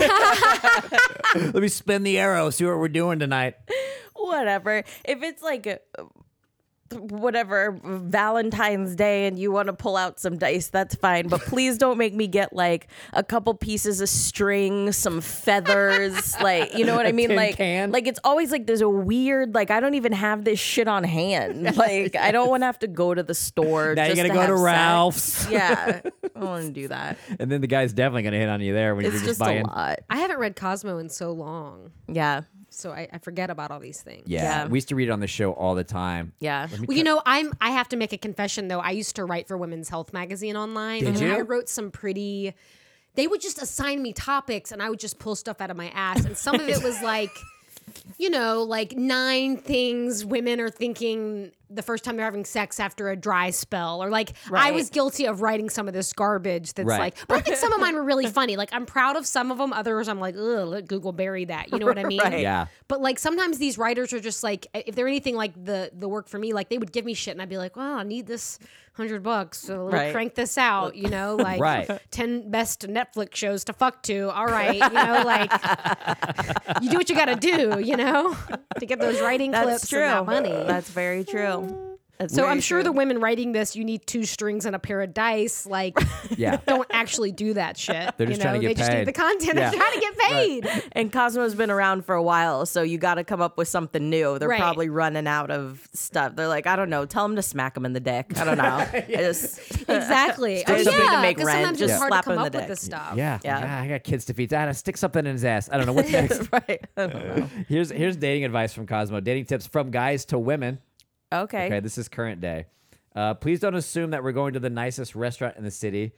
D: Let me spin the arrow, see what we're doing tonight.
E: Whatever. If it's like a, whatever Valentine's Day and you want to pull out some dice, that's fine. But please don't make me get like a couple pieces of string, some feathers, like you know what I
D: A
E: mean?
D: tin
E: Like,
D: can?
E: like it's always like there's a weird like I don't even have this shit on hand. Like I don't want to have to go to the store.
D: Now you
E: just
D: gotta go
E: have
D: to
E: sex.
D: Ralph's.
E: Yeah, I don't want to do that.
D: And then the guy's definitely gonna hit on you there when
E: It's
D: you're
E: just
D: just
E: a
D: buying.
E: lot.
F: I haven't read Cosmo in so long,
E: Yeah,
F: so I, I forget about all these things.
D: Yeah.
E: Yeah.
D: we used to read it on the show all the time.
E: yeah.
F: Well, you know, I'm. I have to make a confession though. I used to write for Women's Health magazine online,
D: Did
F: and
D: you?
F: I wrote some pretty. They would just assign me topics, and I would just pull stuff out of my ass, and some of it was like, you know, like nine things women are thinking the first time they're having sex after a dry spell, or like I
E: Right.
F: was guilty of writing some of this garbage that's
D: Right.
F: like, but I think some of mine were really funny. Like I'm proud of some of them, others I'm like, ugh, let Google bury that. You know what I mean?
E: Right.
D: Yeah.
F: But like sometimes these writers are just like, if they're anything like the the work for me, like they would give me shit and I'd be like, well, I need this hundred bucks, so let's
E: Right.
F: crank this out, you know, like
D: Right.
F: ten best Netflix shows to fuck to. All right, you know, like you do what you got to do, you know, to get those writing
E: That's
F: clips
E: true.
F: and that money.
E: That's very true. That's
F: So
E: very
F: I'm sure
E: true.
F: the women writing this, you need two strings and a pair of dice. Like,
D: Yeah.
F: don't actually do that shit.
D: They're
F: you
D: just
F: know,
D: trying to get
F: they just
D: paid.
F: need the content.
D: Yeah.
F: They're trying to get paid.
E: And Cosmo's been around for a while, so you got to come up with something new. They're
F: Right.
E: probably running out of stuff. They're like, I don't know. Tell them to smack them in the dick. I don't know. I just
F: Exactly.
E: Stick
F: Oh,
E: something to
F: yeah,
E: make
F: 'cause
E: rent,
F: sometimes it's
E: just
F: hard to
E: slap
F: come
E: him in
F: up
E: the
F: with
E: dick.
F: this stuff.
D: Yeah,
E: Yeah.
D: yeah. I got kids to feed. I gotta stick something in his ass. I don't know what's next.
E: right. I don't know.
D: Here's here's dating advice from Cosmo. Dating tips from guys to women.
E: Okay.
D: Okay, this is current day. Uh, please don't assume that we're going to the nicest restaurant in the city.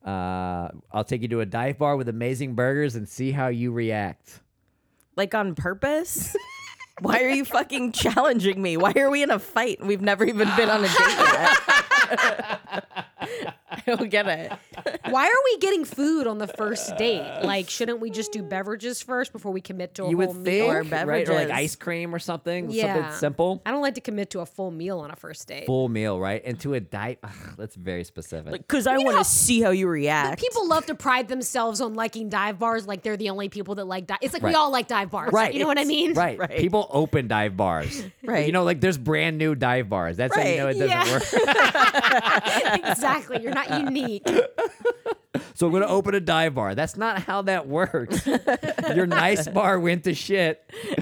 D: Uh, I'll take you to a dive bar with amazing burgers and see how you react.
E: Like on purpose? Why are you fucking challenging me? Why are we in a fight? We've never even been on a date yet. I don't get it.
F: Why are we getting food on the first date? Like, shouldn't we just do beverages first before we commit to a
D: You
F: whole
D: would
F: meal?
D: think,
E: Or
D: right? Or like
E: beverages.
D: ice cream or something.
F: Yeah.
D: Something simple.
F: I don't like to commit to a full meal on a first date.
D: Full meal, right? And to a dive. Ugh, that's very specific.
E: Because I want to see how you react.
F: People love to pride themselves on liking dive bars, like they're the only people that like dive. It's like we
D: Right.
F: all like dive bars,
D: Right.
F: You know what I mean?
D: Right.
E: Right.
D: People open dive bars.
E: Right.
D: You know, like there's brand new dive bars. That's how you
E: Right.
D: know it doesn't
F: Yeah.
D: work.
F: Exactly. You're not unique.
D: So I'm going to open a dive bar. That's not how that works. Your nice bar went to shit.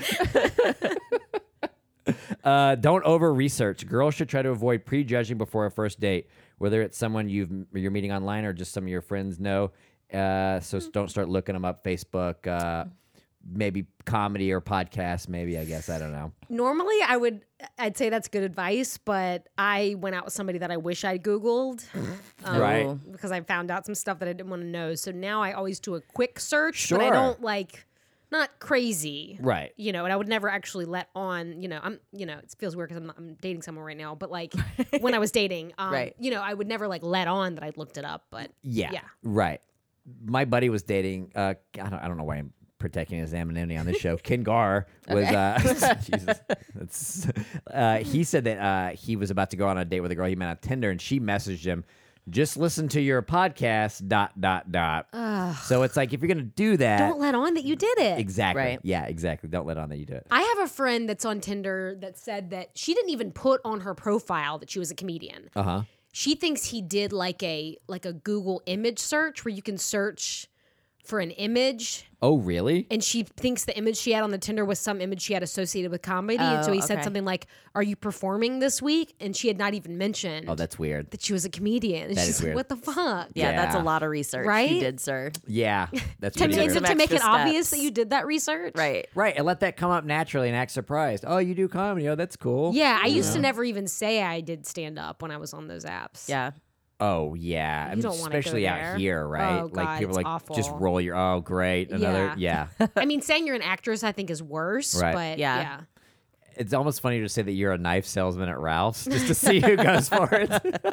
D: uh, don't over research. Girls should try to avoid prejudging before a first date, whether it's someone you've you're meeting online or just some of your friends know. Uh, so don't start looking them up. Facebook, uh, maybe comedy or podcast. Maybe I guess I don't know.
F: Normally, I would, I'd say that's good advice, but I went out with somebody that I wish I'd Googled, um,
D: Right.
F: Because I found out some stuff that I didn't want to know. So now I always do a quick search, but I
D: Sure.
F: don't like, not crazy,
D: Right.
F: You know, and I would never actually let on. You know, I'm, you know, it feels weird because I'm, not- I'm dating someone right now, but like when I was dating, um,
E: Right.
F: You know, I would never like let on that I looked it up, but
D: Yeah.
F: yeah.
D: Right. My buddy was dating. Uh, I don't. I don't know why I'm protecting his anonymity on this show. Ken Gar was. Uh, Jesus. That's, uh, he said that uh, he was about to go on a date with a girl he met on Tinder, and she messaged him, "Just listen to your podcast." Dot dot dot. So it's like if you're gonna do that,
F: Don't let on that you did it.
D: exactly.
E: Right.
D: Yeah. Exactly. Don't let on that you do it.
F: I have a friend that's on Tinder that said that she didn't even put on her profile that she was a comedian.
D: Uh huh.
F: She thinks he did like a like a Google image search where you can search for an image,
D: Oh, really?
F: and she thinks the image she had on the Tinder was some image she had associated with comedy. and so he
E: Oh,
F: said
E: okay.
F: something like, "Are you performing this week?" And she had not even mentioned
D: Oh, that's weird.
F: that she was a comedian. And
D: That
F: she's
D: is
F: like,
D: weird.
F: "What the fuck?"
E: Yeah, that's a
D: Yeah.
E: lot of research
F: Right?
E: you did, sir.
D: Yeah. That's
F: To,
D: pretty
F: make,
D: weird.
E: Some
F: to make it
E: extra
F: obvious
E: steps.
F: that you did that research,
E: Right.
D: Right. And let that come up naturally and act surprised. Oh, you do comedy. Oh, that's cool.
F: Yeah, I used to never even say I did stand up when I was on those apps.
E: Yeah.
D: Oh yeah, I mean,
F: don't wanna go
D: especially
F: there.
D: out here, right?
F: Oh,
D: like
F: God,
D: people
F: it's
D: like
F: awful.
D: just roll your. Oh, great, another. Yeah,
F: I mean, saying you're an actress, I think, is worse.
D: Right.
F: But
E: Yeah.
F: yeah.
D: it's almost funny to say that you're a knife salesman at Ralph's just to see who goes for it.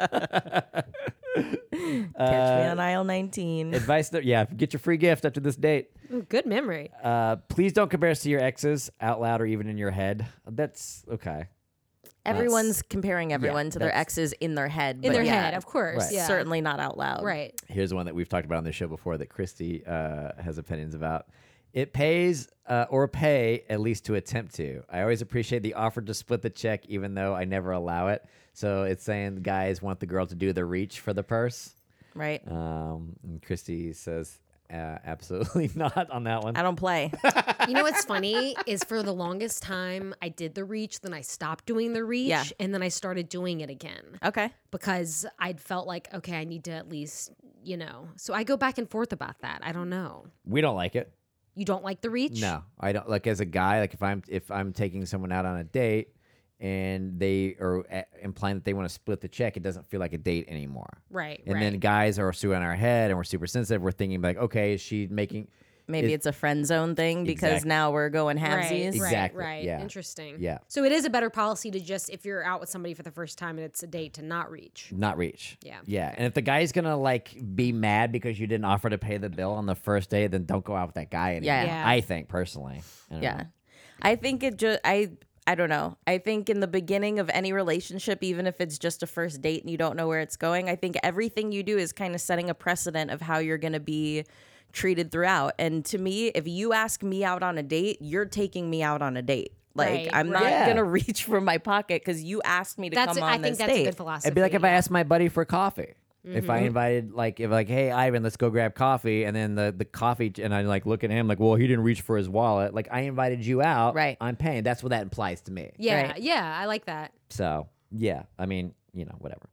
E: Catch me on aisle nineteen.
D: Advice that yeah, get your free gift after this date.
F: Ooh, good memory.
D: Uh, please don't compare us to your exes out loud or even in your head. That's okay.
E: Everyone's comparing everyone to their
D: that's-
E: exes in their head.
F: In
E: but
F: their
E: yeah,
F: head, of course.
D: Right.
F: Yeah.
E: Certainly not out loud.
F: Right.
D: Here's one that we've talked about on the show before that Christy uh, has opinions about. It pays uh, or pay at least to attempt to. I always appreciate the offer to split the check, even though I never allow it. So it's saying guys want the girl to do the reach for the purse.
E: Right.
D: Um, and Christy says uh, absolutely not on that one.
E: I don't play.
F: You know what's funny is for the longest time I did the reach, then I stopped doing the reach,
E: Yeah.
F: and then I started doing it again
E: Okay.
F: because I'd felt like, okay, I need to at least, you know. So I go back and forth about that. I don't know.
D: We don't like it.
F: You don't like the reach?
D: No, I don't. Like as a guy, like if I'm if I'm taking someone out on a date and they are uh, implying that they want to split the check, it doesn't feel like a date anymore.
F: Right.
D: And
F: right.
D: then guys are so in our head and we're super sensitive. We're thinking like, okay, is she making?
E: Maybe
D: It-
E: it's a friend zone thing because
D: Exactly.
E: now we're going
F: Right,
E: halvesies.
D: Exactly,
F: right, right.
D: yeah.
F: Interesting.
D: Yeah.
F: So it is a better policy to just, if you're out with somebody for the first time and it's a date, to not reach.
D: Not reach.
F: Yeah.
D: Yeah. And if the guy's gonna like be mad because you didn't offer to pay the bill on the first day, then don't go out with that guy anymore.
E: Yeah.
F: Yeah.
D: I think personally. I don't
E: Yeah.
D: know.
E: I think it just, I, I don't know. I think in the beginning of any relationship, even if it's just a first date and you don't know where it's going, I think everything you do is kind of setting a precedent of how you're going to be treated throughout. And to me, if you ask me out on a date, you're taking me out on a date. Like,
F: Right,
E: I'm not
F: right.
D: Yeah.
E: going to reach for my pocket because you asked me to
F: That's
E: come on
F: I
E: this
F: think that's
E: date.
F: a good philosophy.
D: It'd be like if I
F: yeah.
D: asked my buddy for coffee. If
F: Mm-hmm.
D: I invited, like, if like, hey Ivan, let's go grab coffee, and then the the coffee, and I like look at him like, well, he didn't reach for his wallet. Like, I invited you out,
E: Right.
D: I'm paying. That's what that implies to me.
F: Yeah,
E: Right.
F: yeah, I like that.
D: So yeah, I mean, you know, whatever.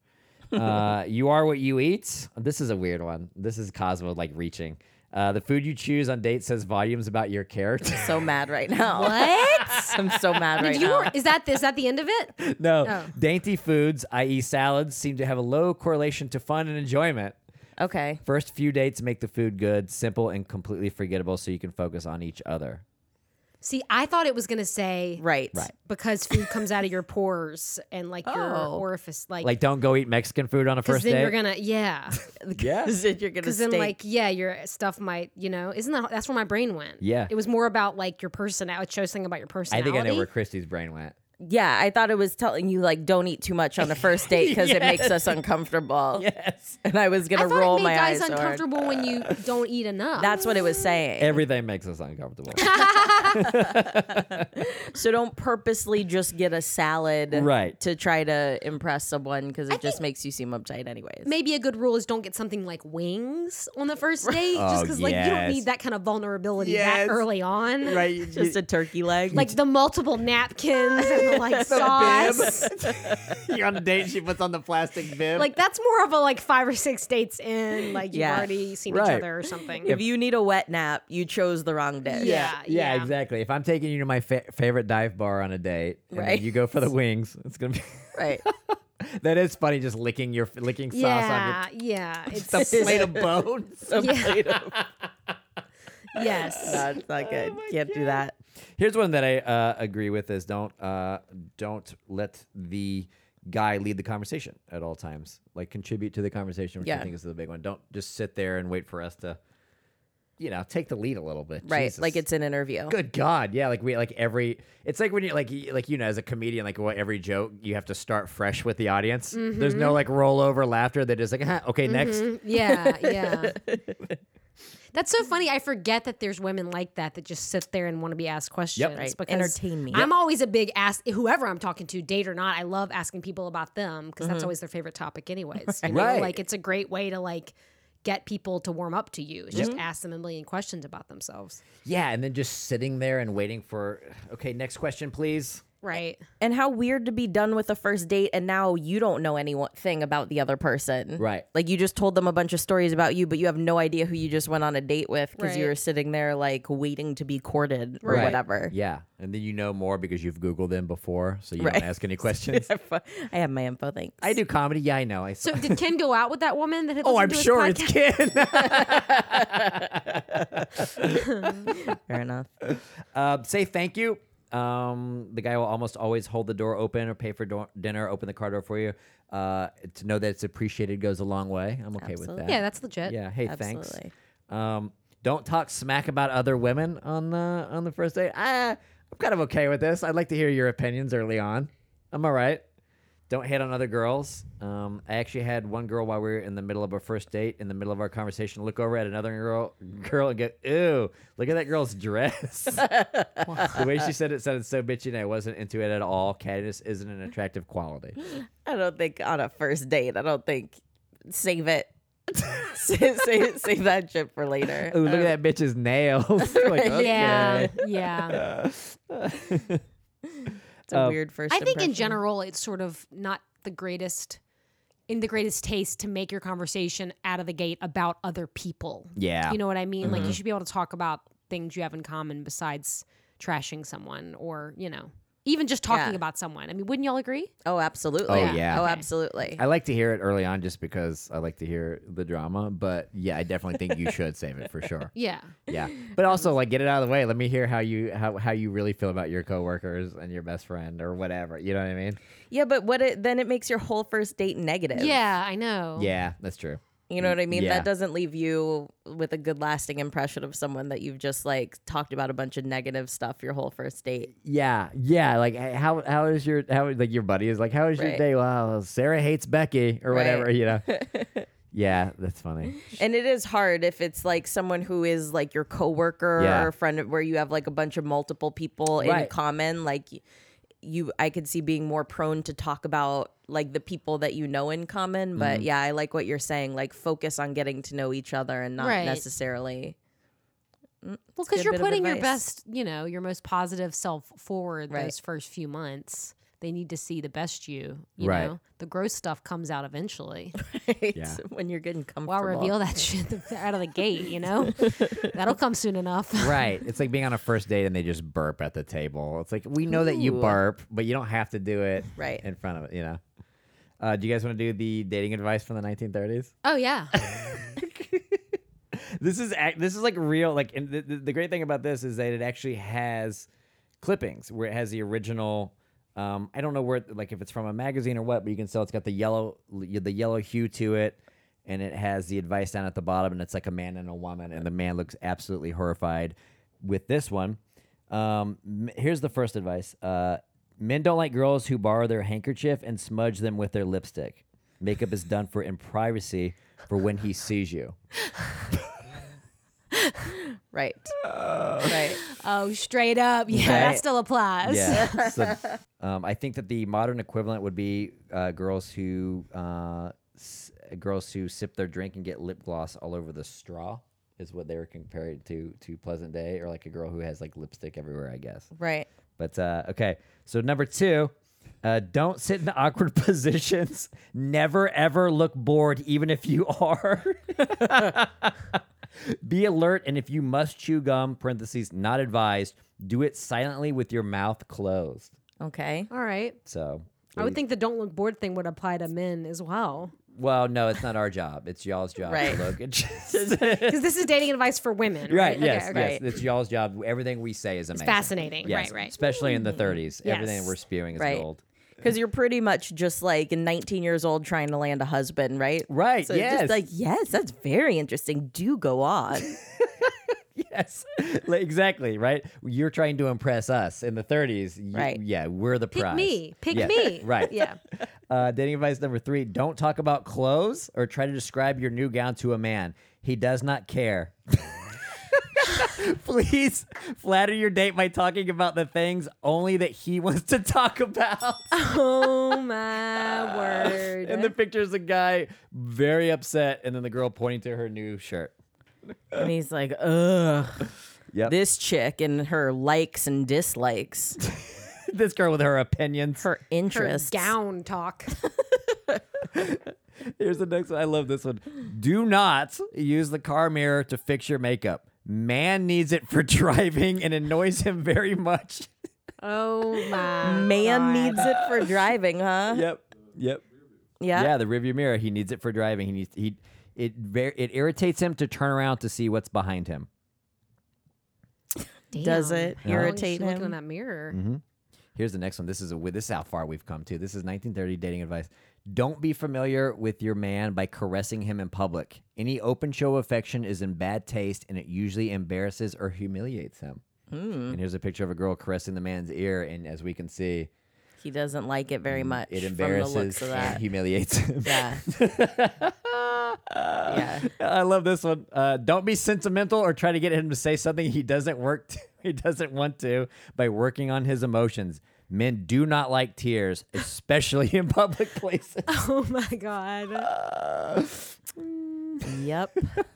D: uh, you are what you eat. This is a weird one. This is Cosmo like reaching. Uh, the food you choose on dates says volumes about your character.
E: So mad right now.
F: What?
E: I'm so mad right
F: Did you?
E: now.
F: Is that is that the end of it?
D: no,
F: Oh.
D: dainty foods, that is salads, seem to have a low correlation to fun and enjoyment.
E: Okay.
D: First few dates make the food good, simple, and completely forgettable so you can focus on each other.
F: See, I thought it was gonna say
E: Right.
D: Right.
F: because food comes out of your pores and like your
E: Oh.
F: orifice, like
D: Like, don't go eat Mexican food on a
F: because
D: first
F: then
D: date.
F: you're gonna yeah.
D: Yeah.
E: Because you're gonna
F: Because
E: stay.
F: then, like, yeah, your stuff might, you know, isn't that that's where my brain went?
D: Yeah.
F: it was more about like your personality. It shows something about your
D: I
F: personality.
D: think I know where Christy's brain went.
E: yeah, I thought it was telling you like don't eat too much on the first date because it makes
D: Yes.
E: us uncomfortable.
D: Yes.
E: And I was
F: I
E: gonna
F: thought
E: roll
F: it made
E: my
F: guys
E: eyes. hard.
F: uncomfortable when you don't eat enough.
E: That's what it was saying.
D: Everything makes us uncomfortable.
E: So don't purposely just get a salad
D: Right.
E: to try to impress someone because it just makes you seem uptight anyways.
F: Maybe a good rule is don't get something like wings on the first date,
D: Oh,
F: just because like you don't
D: yes.
F: need that kind of vulnerability
D: Yes.
F: that early on.
D: Right.
E: Just a turkey leg.
F: Like the multiple napkins and the like sauce.
D: You're on a date and she puts on the plastic bib.
F: Like that's more of a like five or six dates in, like you've
E: Yeah.
F: already seen
D: Right.
F: each other or something.
E: if you need a wet nap, you chose the wrong dish.
F: yeah,
D: yeah,
F: yeah,
D: exactly. If I'm taking you to my fa- favorite dive bar on a date, and then
E: Right.
D: you go for the wings, it's gonna be.
E: Right.
D: That is funny, just licking your licking sauce
F: Yeah,
D: on
F: yeah. It's
D: your the plate of bones.
E: A
F: Yeah.
E: plate of-
F: yes.
E: No, it's not good. Can't do that.
D: Here's one that I uh, agree with: is don't uh, don't let the guy lead the conversation at all times. Like contribute to the conversation, which
E: Yeah.
D: I think is the big one. Don't just sit there and wait for us to, you know, take the lead a little bit.
E: Right.
D: Jesus.
E: Like it's an interview.
D: Good God, yeah, like we like every. It's like when you like y- like you know as a comedian, like what every joke you have to start fresh with the audience. There's no like rollover laughter. They're just like, huh, okay, next.
F: Mhm. Yeah, yeah. That's so funny. I forget that there's women like that that just sit there and want to be asked questions.
E: Right.
F: Because
E: Entertain me.
F: I'm always a big ask. Whoever I'm talking to, date or not, I love asking people about them because that's always their favorite topic, anyways. You know?
D: Right.
F: Like it's a great way to like get people to warm up to you. Is just ask them a million questions about themselves.
D: Yeah, and then just sitting there and waiting for. Okay, next question, please.
F: Right.
E: And how weird to be done with a first date and now you don't know anything about the other person.
D: Right.
E: Like you just told them a bunch of stories about you, but you have no idea who you just went on a date with because you
F: Right.
E: were sitting there like waiting to be courted or
D: Right.
E: whatever.
D: Yeah, and then you know more because you've Googled them before, so you
E: Right.
D: don't ask any questions.
E: I have my info, thanks.
D: I do comedy. Yeah, I know. I
F: So did Ken go out with that woman that had
D: oh,
F: listened
D: I'm
F: to his
D: sure it's
F: podcast?
D: Ken.
E: Fair enough.
D: Uh, say thank you. Um, the guy will almost always hold the door open or pay for do- dinner, open the car door for you. Uh, to know that it's appreciated goes a long way. I'm okay
E: Absolutely.
D: with that.
F: Yeah, that's legit.
D: Yeah. Hey,
E: Absolutely.
D: thanks. Um, don't talk smack about other women on the on the first date. Ah, I'm kind of okay with this. I'd like to hear your opinions early on. I'm all right. Don't hit on other girls. Um, I actually had one girl while we were in the middle of our first date, in the middle of our conversation, look over at another girl, girl and go, "Ew, look at that girl's dress." The way she said it sounded so bitchy, and I wasn't into it at all. Cattiness isn't an attractive quality.
E: I don't think on a first date, I don't think save it. save, save, save that shit for later.
D: Ooh, look at that bitch's nails. Like,
F: Yeah,
D: okay.
F: yeah.
E: It's a
D: Um,
E: weird first
F: I think in
E: impression.
F: general, it's sort of not the greatest, in the greatest taste to make your conversation out of the gate about other people.
D: Yeah.
F: You know what I mean? Like you should be able to talk about things you have in common besides trashing someone or, you know, even just talking
E: Yeah.
F: about someone. I mean, wouldn't y'all agree?
E: Oh, absolutely.
D: Oh, yeah.
E: Oh,
F: Okay.
E: absolutely.
D: I like to hear it early on just because I like to hear the drama. But yeah, I definitely think you should save it for sure.
F: Yeah.
D: Yeah. But also like get it out of the way. Let me hear how you how, how you really feel about your coworkers and your best friend or whatever. You know what I mean?
E: Yeah, but what it then it makes your whole first date negative.
F: Yeah, I know.
D: Yeah, that's true.
E: You know what I mean?
D: Yeah.
E: That doesn't leave you with a good lasting impression of someone that you've just like talked about a bunch of negative stuff your whole first date.
D: Yeah, yeah. Like hey, how how is your how like your buddy is like how is your
E: Right.
D: day? Wow, Sarah hates Becky or
E: Right.
D: whatever. You know. Yeah, that's funny.
E: And it is hard if it's like someone who is like your coworker
D: Yeah.
E: or friend where you have like a bunch of multiple people in
D: Right.
E: common. Like you, I could see being more prone to talk about like the people that you know in common. But
D: Mm-hmm.
E: yeah, I like what you're saying. Like focus on getting to know each other and not
F: Right.
E: necessarily.
F: Well,
E: It's a
F: because
E: good
F: you're
E: bit of
F: putting your
E: advice.
F: best, you know, your most positive self forward
E: Right.
F: those first few months. They need to see the best you. You
D: Right.
F: know, the gross stuff comes out eventually.
E: Right?
D: Yeah.
E: When you're getting comfortable.
F: Well, reveal that shit out of the gate. You know, that'll come soon enough.
D: Right. It's like being on a first date and they just burp at the table. It's like we know that you
E: Ooh.
D: burp, but you don't have to do it
E: Right.
D: in front of it. You know. Uh, do you guys want to do the dating advice from the nineteen thirties?
F: Oh yeah.
D: This is ac- this is like real. Like, and the, the, the great thing about this is that it actually has clippings where it has the original. Um, I don't know where, like, if it's from a magazine or what, but you can tell it's got the yellow, the yellow hue to it, and it has the advice down at the bottom, and it's like a man and a woman, and the man looks absolutely horrified. With this one, um, m- here's the first advice: uh, men don't like girls who borrow their handkerchief and smudge them with their lipstick. Makeup is done for in privacy for when he sees you.
E: Right. Right.
F: Oh, straight up. Yeah,
D: Right.
F: that still applies.
D: Yeah. So, um, I think that the modern equivalent would be uh, girls who uh, s- girls who sip their drink and get lip gloss all over the straw is what they were compared to to present day, or like a girl who has like lipstick everywhere, I guess.
E: Right.
D: But uh, okay, so number two, uh, don't sit in awkward positions. Never ever look bored, even if you are. Be alert, and if you must chew gum, parentheses, not advised, do it silently with your mouth closed.
E: Okay.
F: All right.
D: So,
F: I would think the don't look bored thing would apply to men as well.
D: well, no, it's not our job. It's y'all's job
E: Right.
D: to look. It's just,
F: Because this is dating advice for women.
D: right,
F: Right.
D: yes,
F: Okay, okay.
D: yes. It's y'all's job. Everything we say is amazing.
F: fascinating.
D: Yes,
F: Right, right.
D: especially in the thirties.
F: Yes.
D: Everything we're spewing is
E: Right.
D: gold.
E: Because you're pretty much just like nineteen years old trying to land a husband, right?
D: Right,
E: So it's
D: yes.
E: just like, yes, that's very interesting. Do go on.
D: Yes, Like, exactly, right? You're trying to impress us in the thirties. You-
E: Right.
D: Yeah, we're the
F: Pick
D: prize.
F: me. Pick
D: Yes,
F: me.
D: Right.
F: Yeah.
D: Uh, dating advice number three, don't talk about clothes or try to describe your new gown to a man. He does not care. Please flatter your date by talking about the things only that he wants to talk about.
F: Oh my word.
D: And the picture's a guy very upset, and then the girl pointing to her new shirt.
E: And he's like, ugh,
D: Yep.
E: this chick and her likes and dislikes,
D: This girl with her opinions.
E: her
F: Her
E: interests.
F: gown talk.
D: Here's the next one. I love this one. Do not use the car mirror to fix your makeup. Man needs it for driving and annoys him very much.
F: Oh my
E: Man
F: God.
E: needs it for driving, huh?
D: Yep. Yep.
E: Yeah.
D: Yeah, the rearview mirror. He needs it for driving. He needs he it ver- it irritates him to turn around to see what's behind him.
F: Damn.
E: Does it
F: How long is
E: irritate
F: she looking
E: him?
F: in that mirror?
D: Mm-hmm. Here's the next one. This is a this is how far we've come to. This is nineteen thirty dating advice. Don't be familiar with your man by caressing him in public. Any open show of affection is in bad taste, and it usually embarrasses or humiliates him.
E: Mm.
D: And here's a picture of a girl caressing the man's ear, and as we can see,
E: He doesn't like it very much.
D: it
E: from the looks
D: embarrasses
E: of
D: and
E: that.
D: humiliates him.
E: Yeah. Yeah.
D: I love this one. Uh, don't be sentimental or try to get him to say something he doesn't work to, he doesn't want to by working on his emotions. Men do not like tears, especially in public places.
F: Oh my God.
E: Yep.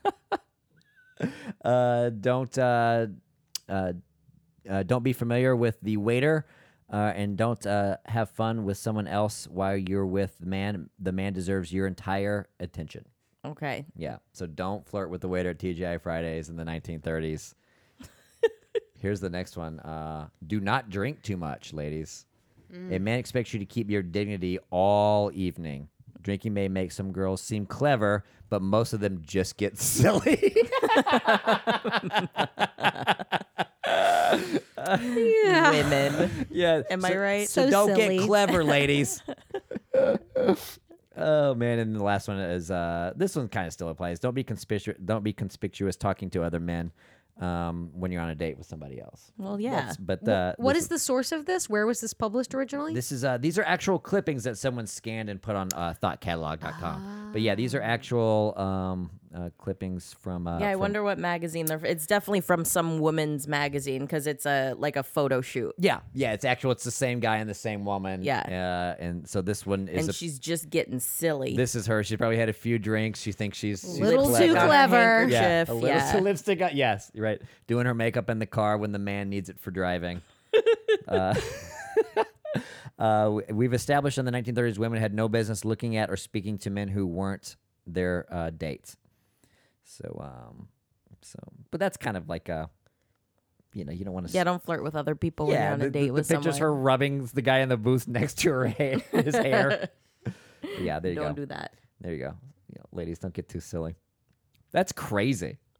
D: Uh, don't uh, uh, uh, don't be familiar with the waiter, uh, and don't uh, have fun with someone else while you're with the man. The man deserves your entire attention.
E: Okay.
D: Yeah. So don't flirt with the waiter at T G I Fridays in the nineteen thirties. Here's the next one. Uh, do not drink too much, ladies. A man expects you to keep your dignity all evening. Drinking may make some girls seem clever, but most of them just get silly.
F: Yeah.
E: Women.
D: Yeah.
E: Am I right?
D: So,
F: So
D: don't
F: silly.
D: get clever, ladies. Oh man, and the last one is uh, this one kind of still applies. Don't be conspicuous. Don't be conspicuous talking to other men um, when you're on a date with somebody else.
E: Well, yeah.
D: That's- but uh,
F: What
D: this
F: is the source of this? Where was this published originally?
D: This is uh, these are actual clippings that someone scanned and put on uh, thought catalog dot com. But yeah, these are actual um, uh, clippings from. Uh,
E: Yeah, I
D: from-
E: wonder what magazine they're. It's definitely from some woman's magazine because it's a like a photo shoot,
D: Yeah, yeah, it's actual. It's the same guy and the same woman.
E: Yeah.
D: uh, and so this one is.
E: and
D: a,
E: she's just getting silly.
D: this is her. She probably had a few drinks. She thinks she's, she's
F: Little
D: clever.
F: too
E: on a
F: clever.
D: Yeah,
E: handkerchief,
D: a little
E: yeah.
D: lipstick. On, yes, you're right. Doing her makeup in the car when the man needs it for driving. uh, uh, we- we've established in the nineteen thirties women had no business looking at or speaking to men who weren't their uh, dates. So, um, so, but that's kind of like a, you know, you don't want to.
E: Yeah, don't flirt with other people when you're on
D: the,
E: a date
D: the,
E: with
D: the picture's
E: someone.
D: her rubbing the guy in the booth next to her hair, his hair. But yeah, there you
E: Don't
D: go.
E: do that.
D: There you go. You know, ladies, don't get too silly. That's crazy.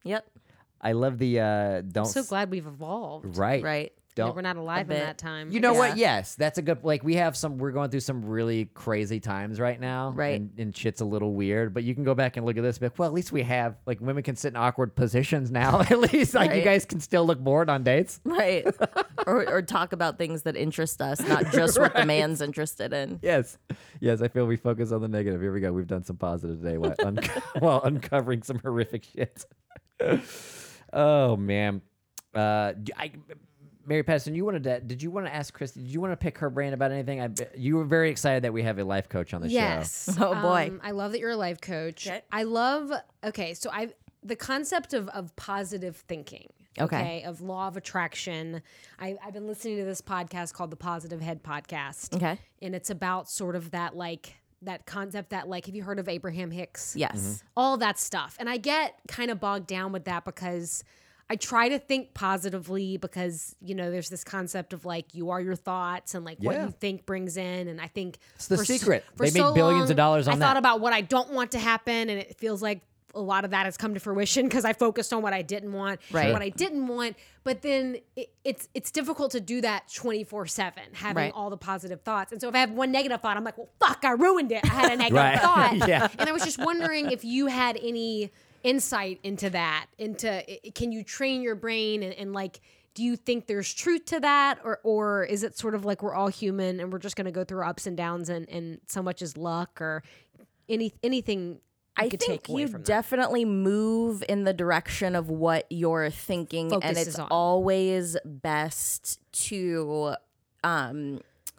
E: Yep.
D: I love the uh, don't.
F: I'm so glad we've evolved.
D: Right.
E: Right.
F: You know,
D: Don't.
F: we're not alive in
E: bit.
F: that time.
D: You know
E: Yeah.
D: what? Yes, that's a good. Like we have some. We're going through some really crazy times right now,
E: Right.
D: And, and shit's a little weird. But you can go back and look at this. And be like, well, at least we have like women can sit in awkward positions now. At least like you
E: Right.
D: guys can still look bored on dates.
E: Right. or or talk about things that interest us, not just what the man's interested in.
D: Yes, yes. I feel we focus on the negative. Here we go. We've done some positive today while, un- while uncovering some horrific shit. Oh man, uh, d- I. Mary Patterson, you wanted to? Did you want to ask Christy? Did you want to pick her brain about anything? I, you were very excited that we have a life coach on the
F: Yes.
E: Oh, boy.
F: Um, I love that you're a life coach.
E: Okay.
F: I love. Okay, so I the concept of of positive thinking.
E: Okay.
F: Of law of attraction. I, I've been listening to this podcast called the Positive Head Podcast.
E: Okay.
F: And it's about sort of that like that concept that like have you heard of Abraham Hicks?
E: Yes.
F: All that stuff. And I get kind of bogged down with that because I try to think positively because, you know, there's this concept of like you are your thoughts and like what
D: Yeah.
F: you think brings in. And I think
D: It's the
F: for s-
D: secret.
F: for
D: They make billions of
F: long,
D: dollars on
F: I thought
D: that.
F: about what I don't want to happen, and it feels like a lot of that has come to fruition because I focused on what I didn't want,
E: Right.
F: and what I didn't want. But then it, it's it's difficult to do that twenty-four seven, having
E: Right.
F: all the positive thoughts. And so if I have one negative thought, I'm like, well, fuck, I ruined it. I had a negative
D: Right.
F: thought.
D: Yeah.
F: And I was just wondering if you had any insight into that, into i- can you train your brain and, and like, do you think there's truth to that? Or or is it sort of like we're all human and we're just going to go through our ups and downs and, and so much is luck or any anything you
E: I
F: could
E: think
F: take away
E: you
F: from that?
E: definitely move in the direction of what you're thinking, and
F: Focuses
E: it's
F: on.
E: always best to, um,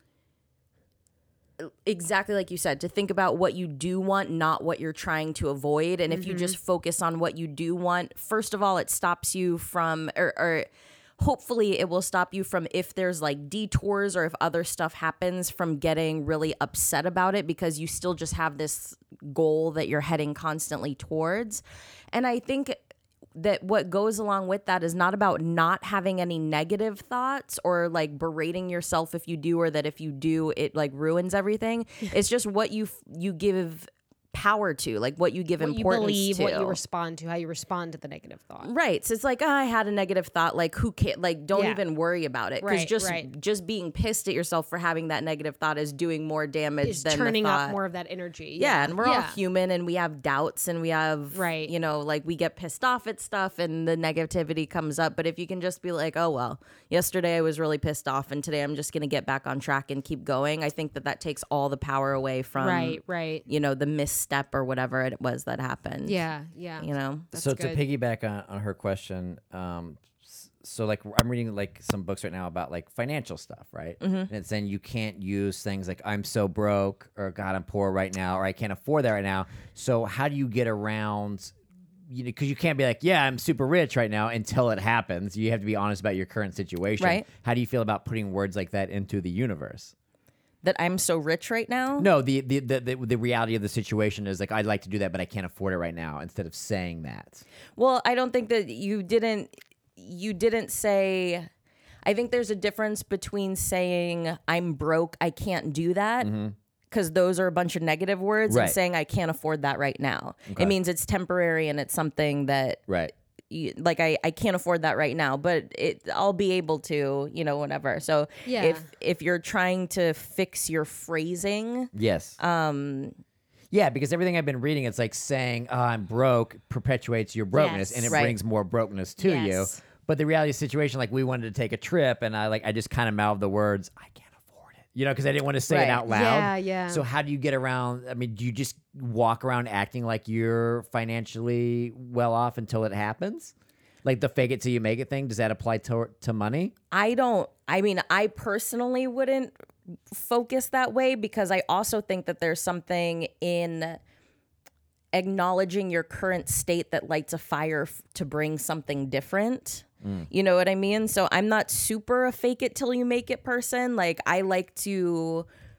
E: exactly like you said, to think about what you do want, not what you're trying to avoid. And if you just focus on what you do want, first of all, it stops you from, or, or hopefully it will stop you from, if there's like detours or if other stuff happens, from getting really upset about it, because you still just have this goal that you're heading constantly towards. And I think that what goes along with that is not about not having any negative thoughts or like berating yourself if you do, or that if you do it like ruins everything. It's just what you f- you give power to, like what you give
F: What you
E: importance
F: believe,
E: to.
F: what you respond to, how you respond to the negative thought.
E: Right. So it's like, oh, I had a negative thought. Like, who cares? Like, don't
F: Yeah.
E: even worry about it. Because
F: Right,
E: just
F: right.
E: just being pissed at yourself for having that negative thought is doing more damage
F: Is
E: than
F: turning
E: the thought.
F: up more of that energy.
E: Yeah, and we're all
F: Yeah.
E: human, and we have doubts, and we have,
F: Right.
E: you know, like we get pissed off at stuff, and the negativity comes up. But if you can just be like, oh, well, yesterday I was really pissed off, and today I'm just going to get back on track and keep going, I think that that takes all the power away from,
F: Right, right.
E: you know, the misstep or whatever it was that happened.
F: Yeah, yeah.
E: You know?
F: That's
D: so
F: good.
D: to piggyback on, on her question, um, s- so like I'm reading like some books right now about like financial stuff, right?
E: Mm-hmm.
D: And it's saying you can't use things like I'm so broke or God I'm poor right now or I can't afford that right now. So how do you get around? You know, because you can't be like, yeah, I'm super rich right now until it happens. You have to be honest about your current situation.
E: Right.
D: How do you feel about putting words like that into the universe?
E: That I'm so rich right now.
D: No, the the, the the the reality of the situation is like I'd like to do that, but I can't afford it right now. Instead of saying that,
E: Well, I don't think that you didn't you didn't say. I think there's a difference between saying I'm broke, I can't do that, because those are a bunch of negative words,
D: Right.
E: and saying I can't afford that right now.
D: Okay.
E: It means it's temporary and it's something that
D: right?
E: you, like I, I can't afford that right now, but it I'll be able to, you know, whatever. So
F: Yeah.
E: if if you're trying to fix your phrasing,
D: Yes. Um. Yeah, because everything I've been reading, it's like saying oh, "I'm broke" perpetuates your brokenness,
F: Yes.
D: and it
E: Right.
D: brings more brokenness to you.
F: Yes.
D: But the reality of the situation, like we wanted to take a trip, and I like I just kind of mouthed the words, "I can't afford it," you know, because I didn't want to say
E: Right.
D: it out loud.
F: Yeah, yeah.
D: So how do you get around? I mean, do you just walk around acting like you're financially well off until it happens? Like the fake it till you make it thing. Does that apply to to money?
E: I don't, I mean, I personally wouldn't focus that way, because I also think that there's something in acknowledging your current state that lights a fire f- to bring something different. You know what I mean? So I'm not super a fake it till you make it person. Like I like to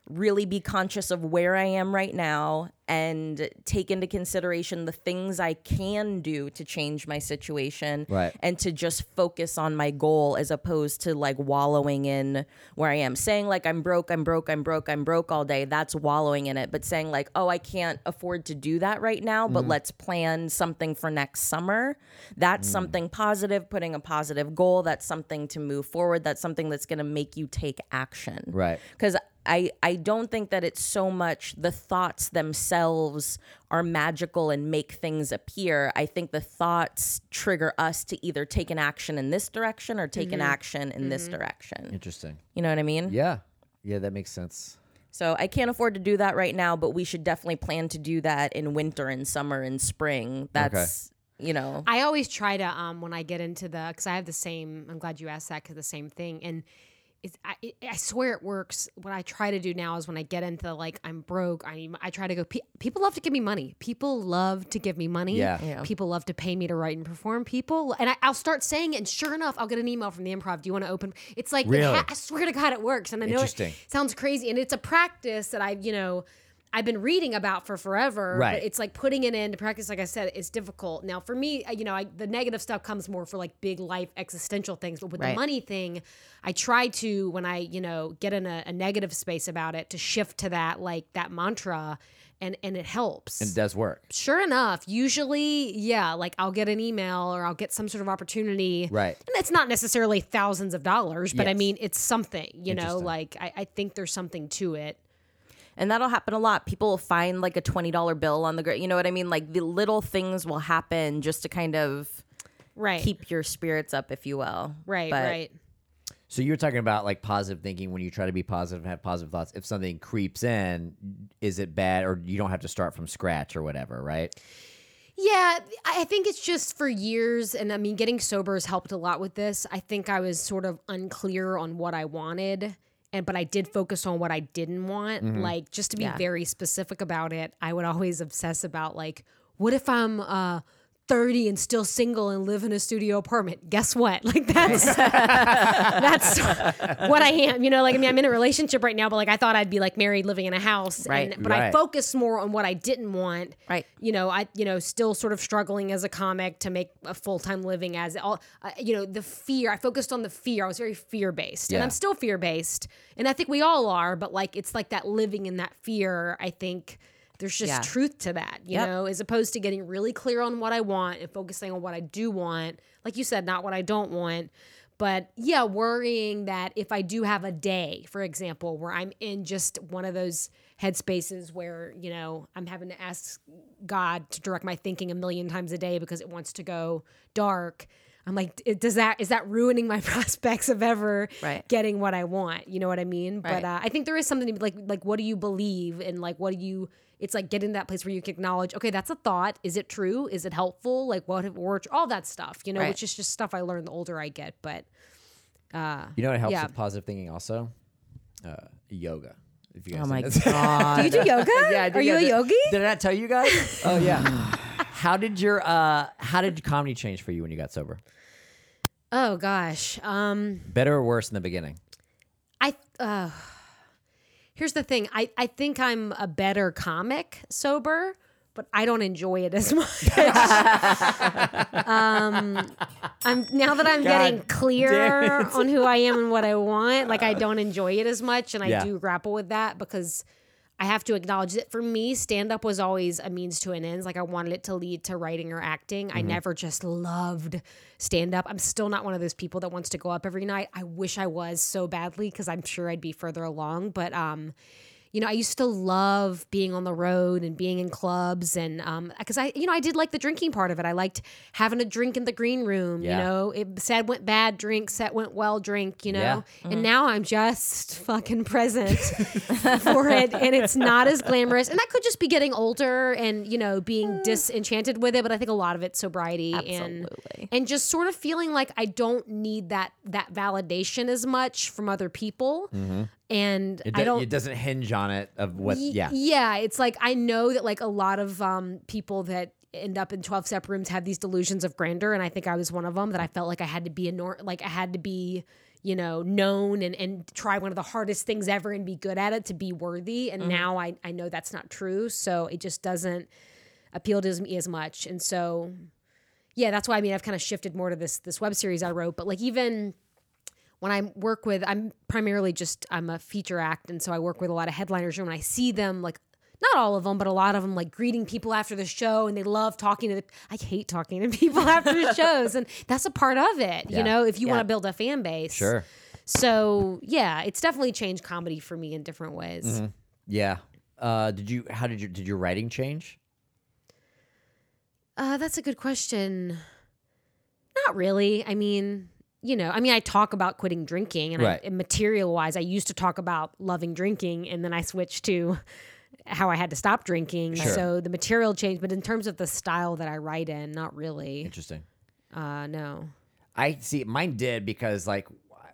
E: really be conscious of where I am right now and take into consideration the things I can do to change my situation,
D: Right.
E: and to just focus on my goal as opposed to like wallowing in where I am. Saying like I'm broke, I'm broke, I'm broke, I'm broke all day, that's wallowing in it. But saying like, oh, I can't afford to do that right now, but let's plan something for next summer. That's something positive, putting a positive goal. That's something to move forward. That's something that's going to make you take action.
D: Right.
E: Because I, I don't think that it's so much the thoughts themselves are magical and make things appear. I think the thoughts trigger us to either take an action in this direction or take an action in this direction.
D: Interesting.
E: You know what I mean?
D: Yeah. Yeah, that makes sense.
E: So I can't afford to do that right now, but we should definitely plan to do that in winter and summer and spring. That's, you know.
F: I always try to, um, when I get into the, because I have the same, I'm glad you asked that, because the same thing. And it's, I, it, I swear it works. What I try to do now is when I get into like, I'm broke, I I try to go, pe- people love to give me money. People love to give me money.
D: Yeah.
E: Yeah.
F: People love to pay me to write and perform. People, and I, I'll start saying it, and sure enough, I'll get an email from the Improv. Do you want to open? It's like, it
D: Really?
F: ha- I swear to God, it works. And I know it
D: Interesting.
F: sounds crazy. And it's a practice that I've, you know, I've been reading about for forever,
D: Right.
F: but it's like putting it into practice. Like I said, it's difficult. Now for me, you know, I, the negative stuff comes more for like big life existential things, but with
E: Right.
F: the money thing, I try to, when I, you know, get in a, a negative space about it, to shift to that, like that mantra, and, and it helps.
D: And it does work.
F: Sure enough, usually, yeah, like I'll get an email or I'll get some sort of opportunity.
D: Right.
F: And it's not necessarily thousands of dollars, but I
D: Yes.
F: mean, it's something, you know,
D: Interesting.
F: like I, I think there's something to it.
E: And that'll happen a lot. People will find like a twenty dollar bill on the ground. You know what I mean? Like the little things will happen just to kind of
F: Right.
E: keep your spirits up, if you will.
F: right,
E: But
F: right.
D: So you're talking about like positive thinking when you try to be positive and have positive thoughts. If something creeps in, is it bad, or you don't have to start from scratch or whatever, right?
F: Yeah, I think it's just for years, and I mean, getting sober has helped a lot with this. I think I was sort of unclear on what I wanted, and but I did focus on what I didn't want. Like, just to be
E: Yeah.
F: very specific about it, I would always obsess about like, what if I'm uh, thirty and still single and live in a studio apartment? Guess what? Like that's that's what I am. You know, like I mean, I'm in a relationship right now, but like I thought I'd be like married, living in a house,
E: Right.
F: And, but I
D: Right.
F: focused more on what I didn't want.
E: Right.
F: You know, I you know still sort of struggling as a comic to make a full time living as all. Uh, you know, the fear. I focused on the fear. I was very fear based, and
D: Yeah.
F: I'm still fear based, and I think we all are. But like, it's like that living in that fear. I think there's just
E: Yeah.
F: truth to that, you
E: Yep.
F: know, as opposed to getting really clear on what I want and focusing on what I do want. Like you said, not what I don't want. But yeah, worrying that if I do have a day, for example, where I'm in just one of those headspaces where, you know, I'm having to ask God to direct my thinking a million times a day because it wants to go dark. I'm like, it, does that is that ruining my prospects of ever
E: Right.
F: getting what I want? You know what I mean?
E: Right.
F: But uh, I think there is something to be like, like, what do you believe, and like, what do you? It's like getting to that place where you can acknowledge, okay, that's a thought. Is it true? Is it helpful? Like, what have worked? All that stuff, you know,
E: Right.
F: which is just stuff I learn the older I get. But uh,
D: You know what helps
F: Yeah.
D: with positive thinking also? Uh, yoga. If you guys
E: Oh my
D: know this.
E: God.
F: do you do yoga?
D: Yeah, I do,
F: Are you
D: yeah.
F: a
D: Did-
F: yogi?
D: Did I not tell you guys? Oh yeah. How did your uh how did comedy change for you when you got sober?
F: Oh gosh. Um,
D: Better or worse in the beginning?
F: I uh, here's the thing. I I think I'm a better comic sober, but I don't enjoy it as much. um, I'm now that I'm getting
D: damn
F: clear
D: it.
F: on who I am and what I want. Like I don't enjoy it as much, and I
D: Yeah.
F: do grapple with that because I have to acknowledge that for me, stand up was always a means to an end. Like I wanted it to lead to writing or acting. I never just loved stand up. I'm still not one of those people that wants to go up every night. I wish I was so badly because I'm sure I'd be further along. But um, you know, I used to love being on the road and being in clubs, and um, because I, you know, I did like the drinking part of it. I liked having a drink in the green room.
D: Yeah.
F: You know, it said went bad, drink, set went well, drink. You know,
D: Yeah.
F: and now I'm just fucking present for it, and it's not as glamorous. And that could just be getting older and you know being disenchanted with it. But I think a lot of it's sobriety and
E: Absolutely.
F: and just sort of feeling like I don't need that that validation as much from other people. And
D: It,
F: I
D: do-
F: don't.
D: it doesn't hinge on it of what
F: Ye-
D: yeah.
F: Yeah, it's like I know that like a lot of um, people that end up in twelve step rooms have these delusions of grandeur, and I think I was one of them, that I felt like I had to be a nor- like I had to be, you know, known and, and try one of the hardest things ever and be good at it to be worthy. And mm-hmm. now I, I know that's not true. So it just doesn't appeal to me as much. And so, yeah, that's why I mean, I've kind of shifted more to this, this web series I wrote, but like even when I work with, I'm primarily just, I'm a feature act. And so I work with a lot of headliners, and when I see them, like, not all of them, but a lot of them, like greeting people after the show, and they love talking to the, I hate talking to people after the shows, and that's a part of it,
D: yeah.
F: you know, if you
D: yeah.
F: want to build a fan base.
D: Sure.
F: So yeah, it's definitely changed comedy for me in different ways.
D: Mm-hmm. Yeah. Uh, did you, how did you, did your writing change?
F: Uh, that's a good question. Not really. I mean, you know, I mean, I talk about quitting drinking, and,
D: right.
F: I, and material wise, I used to talk about loving drinking, and then I switched to how I had to stop drinking.
D: Sure.
F: So the material changed, but in terms of the style that I write in, not really.
D: Interesting.
F: Uh, no.
D: I see. Mine did because like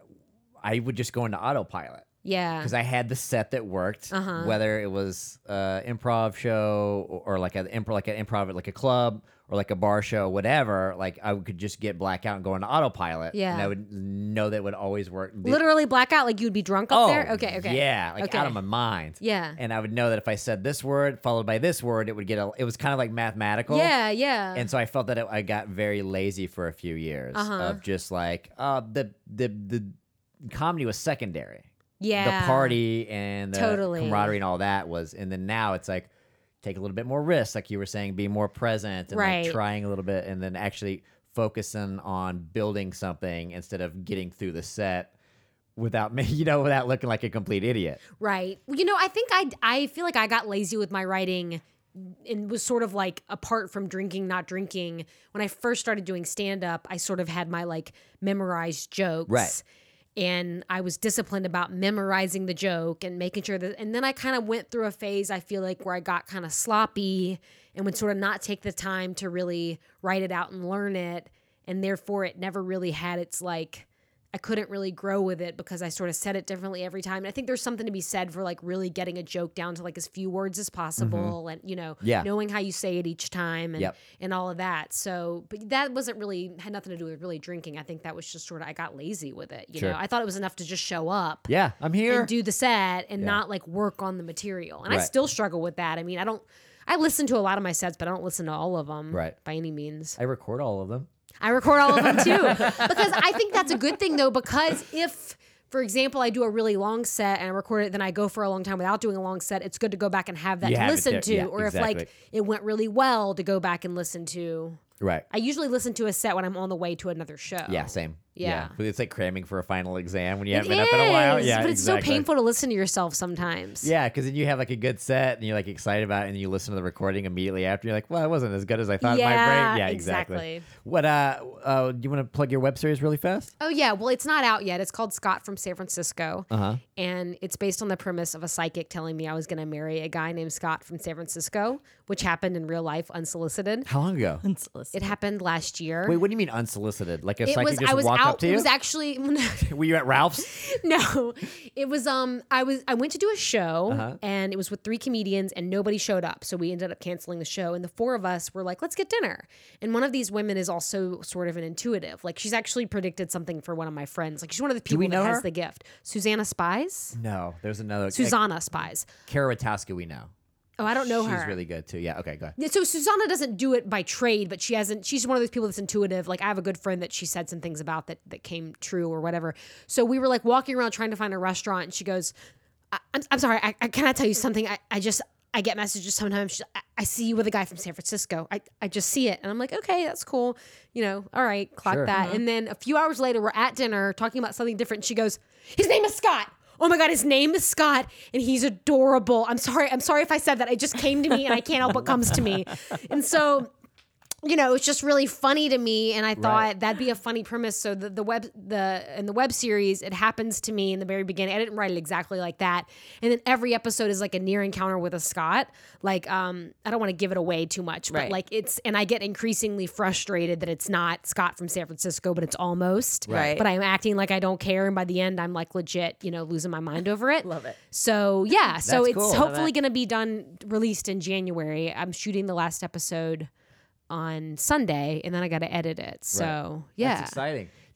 D: I would just go into autopilot.
F: Yeah.
D: Because I had the set that worked,
F: uh-huh.
D: whether it was an improv show or, or like an improv, like an improv at like a club or like a bar show, whatever. Like I could just get blackout and go into autopilot.
F: Yeah.
D: And I would know that it would always work.
F: Literally blackout, like you'd be drunk up
D: oh,
F: there? Okay, okay.
D: Yeah, like
F: okay.
D: out of my mind.
F: Yeah.
D: And I would know that if I said this word followed by this word, it would get a, it was kind of like mathematical.
F: Yeah, yeah.
D: And so I felt that it, I got very lazy for a few years
F: uh-huh.
D: of just like, uh, the, the, the comedy was secondary.
F: Yeah.
D: The party and the
F: totally.
D: camaraderie and all that was, and then now it's like take a little bit more risks, like you were saying, be more present and
F: right.
D: like trying a little bit, and then actually focusing on building something instead of getting through the set without me, you know, without looking like a complete idiot.
F: Right. You know, I think I I feel like I got lazy with my writing and was sort of like apart from drinking, not drinking. When I first started doing stand up, I sort of had my like memorized jokes.
D: Right.
F: And I was disciplined about memorizing the joke and making sure that, and then I kind of went through a phase, I feel like, where I got kind of sloppy and would sort of not take the time to really write it out and learn it. And therefore it never really had its like, I couldn't really grow with it because I sort of said it differently every time. And I think there's something to be said for like really getting a joke down to like as few words as possible, mm-hmm. and, you know,
D: yeah.
F: knowing how you say it each time and,
D: yep.
F: and all of that. So, but that wasn't really, had nothing to do with really drinking. I think that was just sort of, I got lazy with it. You
D: sure.
F: know, I thought it was enough to just show up.
D: Yeah, I'm here.
F: And do the set and
D: yeah.
F: not like work on the material. And
D: right.
F: I still struggle with that. I mean, I don't, I listen to a lot of my sets, but I don't listen to all of them
D: right.
F: by any means.
D: I record all of them.
F: I record all of them too, because I think that's a good thing though, because if, for example, I do a really long set and I record it, then I go for a long time without doing a long set, it's good to go back and have that
D: you
F: to
D: have
F: listen
D: to,
F: to.
D: yeah,
F: or
D: exactly.
F: if like it went really well, to go back and listen to.
D: Right.
F: I usually listen to a set when I'm on the way to another show.
D: Yeah, same.
F: Yeah.
D: yeah. It's like cramming for a final exam when you
F: It
D: haven't been up in a while.
F: is,
D: Yeah,
F: but it's so
D: exactly.
F: painful to listen to yourself sometimes.
D: Yeah, because then you have like a good set and you're like excited about it, and then you listen to the recording immediately after. You're like, well, it wasn't as good as I thought
F: Yeah,
D: in my brain. Yeah, exactly.
F: exactly.
D: What? Uh, uh, do you want to plug your web series really fast?
F: Oh yeah, well it's not out yet. It's called Scott from San Francisco,
D: uh-huh.
F: and it's based on the premise of a psychic telling me I was going to marry a guy named Scott from San Francisco, which happened in real life unsolicited.
D: How long ago?
F: It happened last year.
D: Wait, what do you mean unsolicited? Like a
F: it
D: psychic
F: was
D: just
F: I was
D: walked
F: out.
D: up to
F: It
D: you?
F: was actually
D: Were you at Ralph's?
F: no. It was um I was I went to do a show
D: Uh-huh.
F: and it was with three comedians and nobody showed up. So we ended up canceling the show, and the four of us were like, let's get dinner. And one of these women is also sort of an intuitive. Like she's actually predicted something for one of my friends. Like she's one of the people
D: we
F: that
D: know
F: has
D: her?
F: the gift. Susanna Spies?
D: No, there's another.
F: Susanna Spies.
D: Kara Witowski, we know.
F: Oh, I don't know
D: She's
F: her.
D: really good too. Yeah. Okay. Go ahead.
F: Yeah, so Susanna doesn't do it by trade, but she hasn't. She's one of those people that's intuitive. Like I have a good friend that she said some things about that that came true or whatever. So we were like walking around trying to find a restaurant, and she goes, I, "I'm I'm sorry. I, I can I tell you something? I, I just I get messages sometimes. She's, I, I see you with a guy from San Francisco. I I just see it, and I'm like, okay, that's cool. You know, all right, clock
D: Sure.
F: that.
D: Uh-huh.
F: And then a few hours later, we're at dinner talking about something different. She goes, his name is Scott. Oh my God, his name is Scott and he's adorable. I'm sorry. I'm sorry if I said that. It just came to me and I can't help what comes to me. And so, you know, it's just really funny to me. And I thought
D: Right.
F: that'd be a funny premise. So the, the web, the, in the web series, it happens to me in the very beginning. I didn't write it exactly like that. And then every episode is like a near encounter with a Scott. Like, um, I don't want to give it away too much, but
E: Right.
F: like it's, and I get increasingly frustrated that it's not Scott from San Francisco, but it's almost.
E: Right.
F: But I'm acting like I don't care. And by the end, I'm like legit, you know, losing my mind over it.
E: Love it.
F: So yeah, so
D: That's
F: it's
D: cool. Love
F: hopefully
E: it.
F: going to be done, released in January. I'm shooting the last episode on Sunday, and then I got to edit it. So yeah,
D: That's exciting.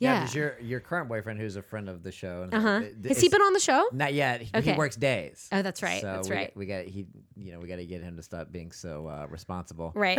F: Yeah.
D: Does your your current boyfriend, who's a friend of the show,
F: Uh huh.
D: uh,
F: Has he been on the show?
D: Not yet. He,
F: Okay.
D: he works days.
F: Oh, that's right.
D: So
F: That's
D: we
F: right.
D: Got, we got he. You know, we got to get him to stop being so uh, responsible.
F: Right.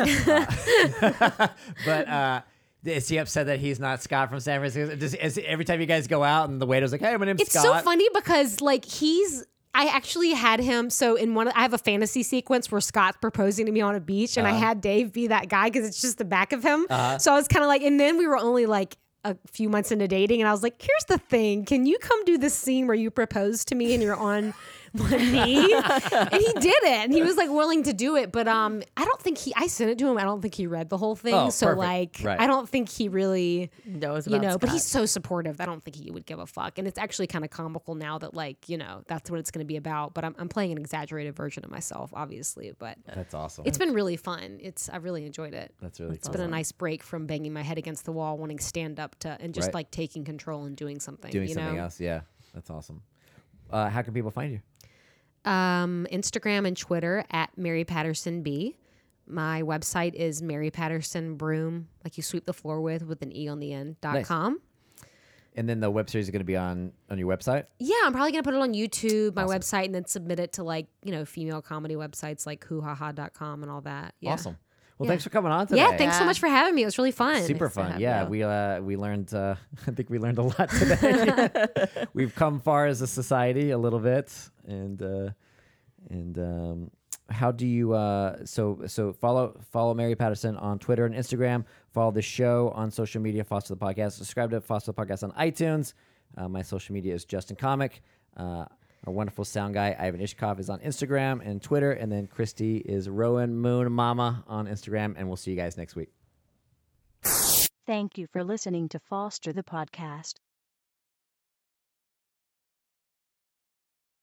D: But uh, is he upset that he's not Scott from San Francisco? Does, is, every time you guys go out and the waiter's like, "Hey, my name's
F: It's
D: Scott."
F: so funny because like he's I actually had him so in one of, I have a fantasy sequence where Scott's proposing to me on a beach and I had Dave be that guy because it's just the back of him.
D: Uh-huh.
F: So I was kind of like, and then we were only like a few months into dating and I was like, here's the thing, can you come do this scene where you propose to me and you're on one knee? And he did it and he was like willing to do it, but um I don't think he I sent it to him, I don't think he read the whole thing.
D: Oh,
F: so
D: perfect.
F: like
D: Right.
F: I don't think he really
E: Knows
F: you
E: about
F: know, but he's
E: Scott.
F: so supportive. I don't think he would give a fuck. And it's actually kind of comical now that like, you know, that's what it's going to be about. But I'm, I'm playing an exaggerated version of myself, obviously. But
D: That's awesome.
F: it's been really fun. It's I really enjoyed it.
D: That's really
F: It's
D: cool.
F: been a nice break from banging my head against the wall, wanting to stand up to and just
D: Right.
F: like taking control and doing something.
D: Doing
F: you
D: something
F: know?
D: else. Yeah, that's awesome. Uh, how can people find you?
F: Um, Instagram and Twitter at Mary Patterson B. My website is Mary Patterson Broom, like you sweep the floor with, with an E on the end, dot
D: Nice.
F: com.
D: And then the web series is going to be on on your website.
F: Yeah, I'm probably gonna put it on YouTube, my
D: Awesome.
F: website, and then submit it to like, you know, female comedy websites like hoo ha ha dot com and all that. Yeah.
D: Awesome. Well,
F: Yeah.
D: thanks for coming on today.
F: Yeah, thanks so
E: Yeah.
F: much for having me. It was really fun.
D: Super
E: to
D: fun.
E: have
D: Yeah,
E: you.
D: we uh, we learned. Uh, I think we learned a lot today. We've come far as a society a little bit, and uh, and um, how do you? Uh, so so follow follow Mary Patterson on Twitter and Instagram. Follow the show on social media. Foster the Podcast. Subscribe to Foster the Podcast on iTunes. Uh, my social media is Justin Comic. Uh, our wonderful sound guy Ivan Ishkov is on Instagram and Twitter, and then Christy is Rowan Moon Mama on Instagram. And we'll see you guys next week.
B: Thank you for listening to Foster the Podcast.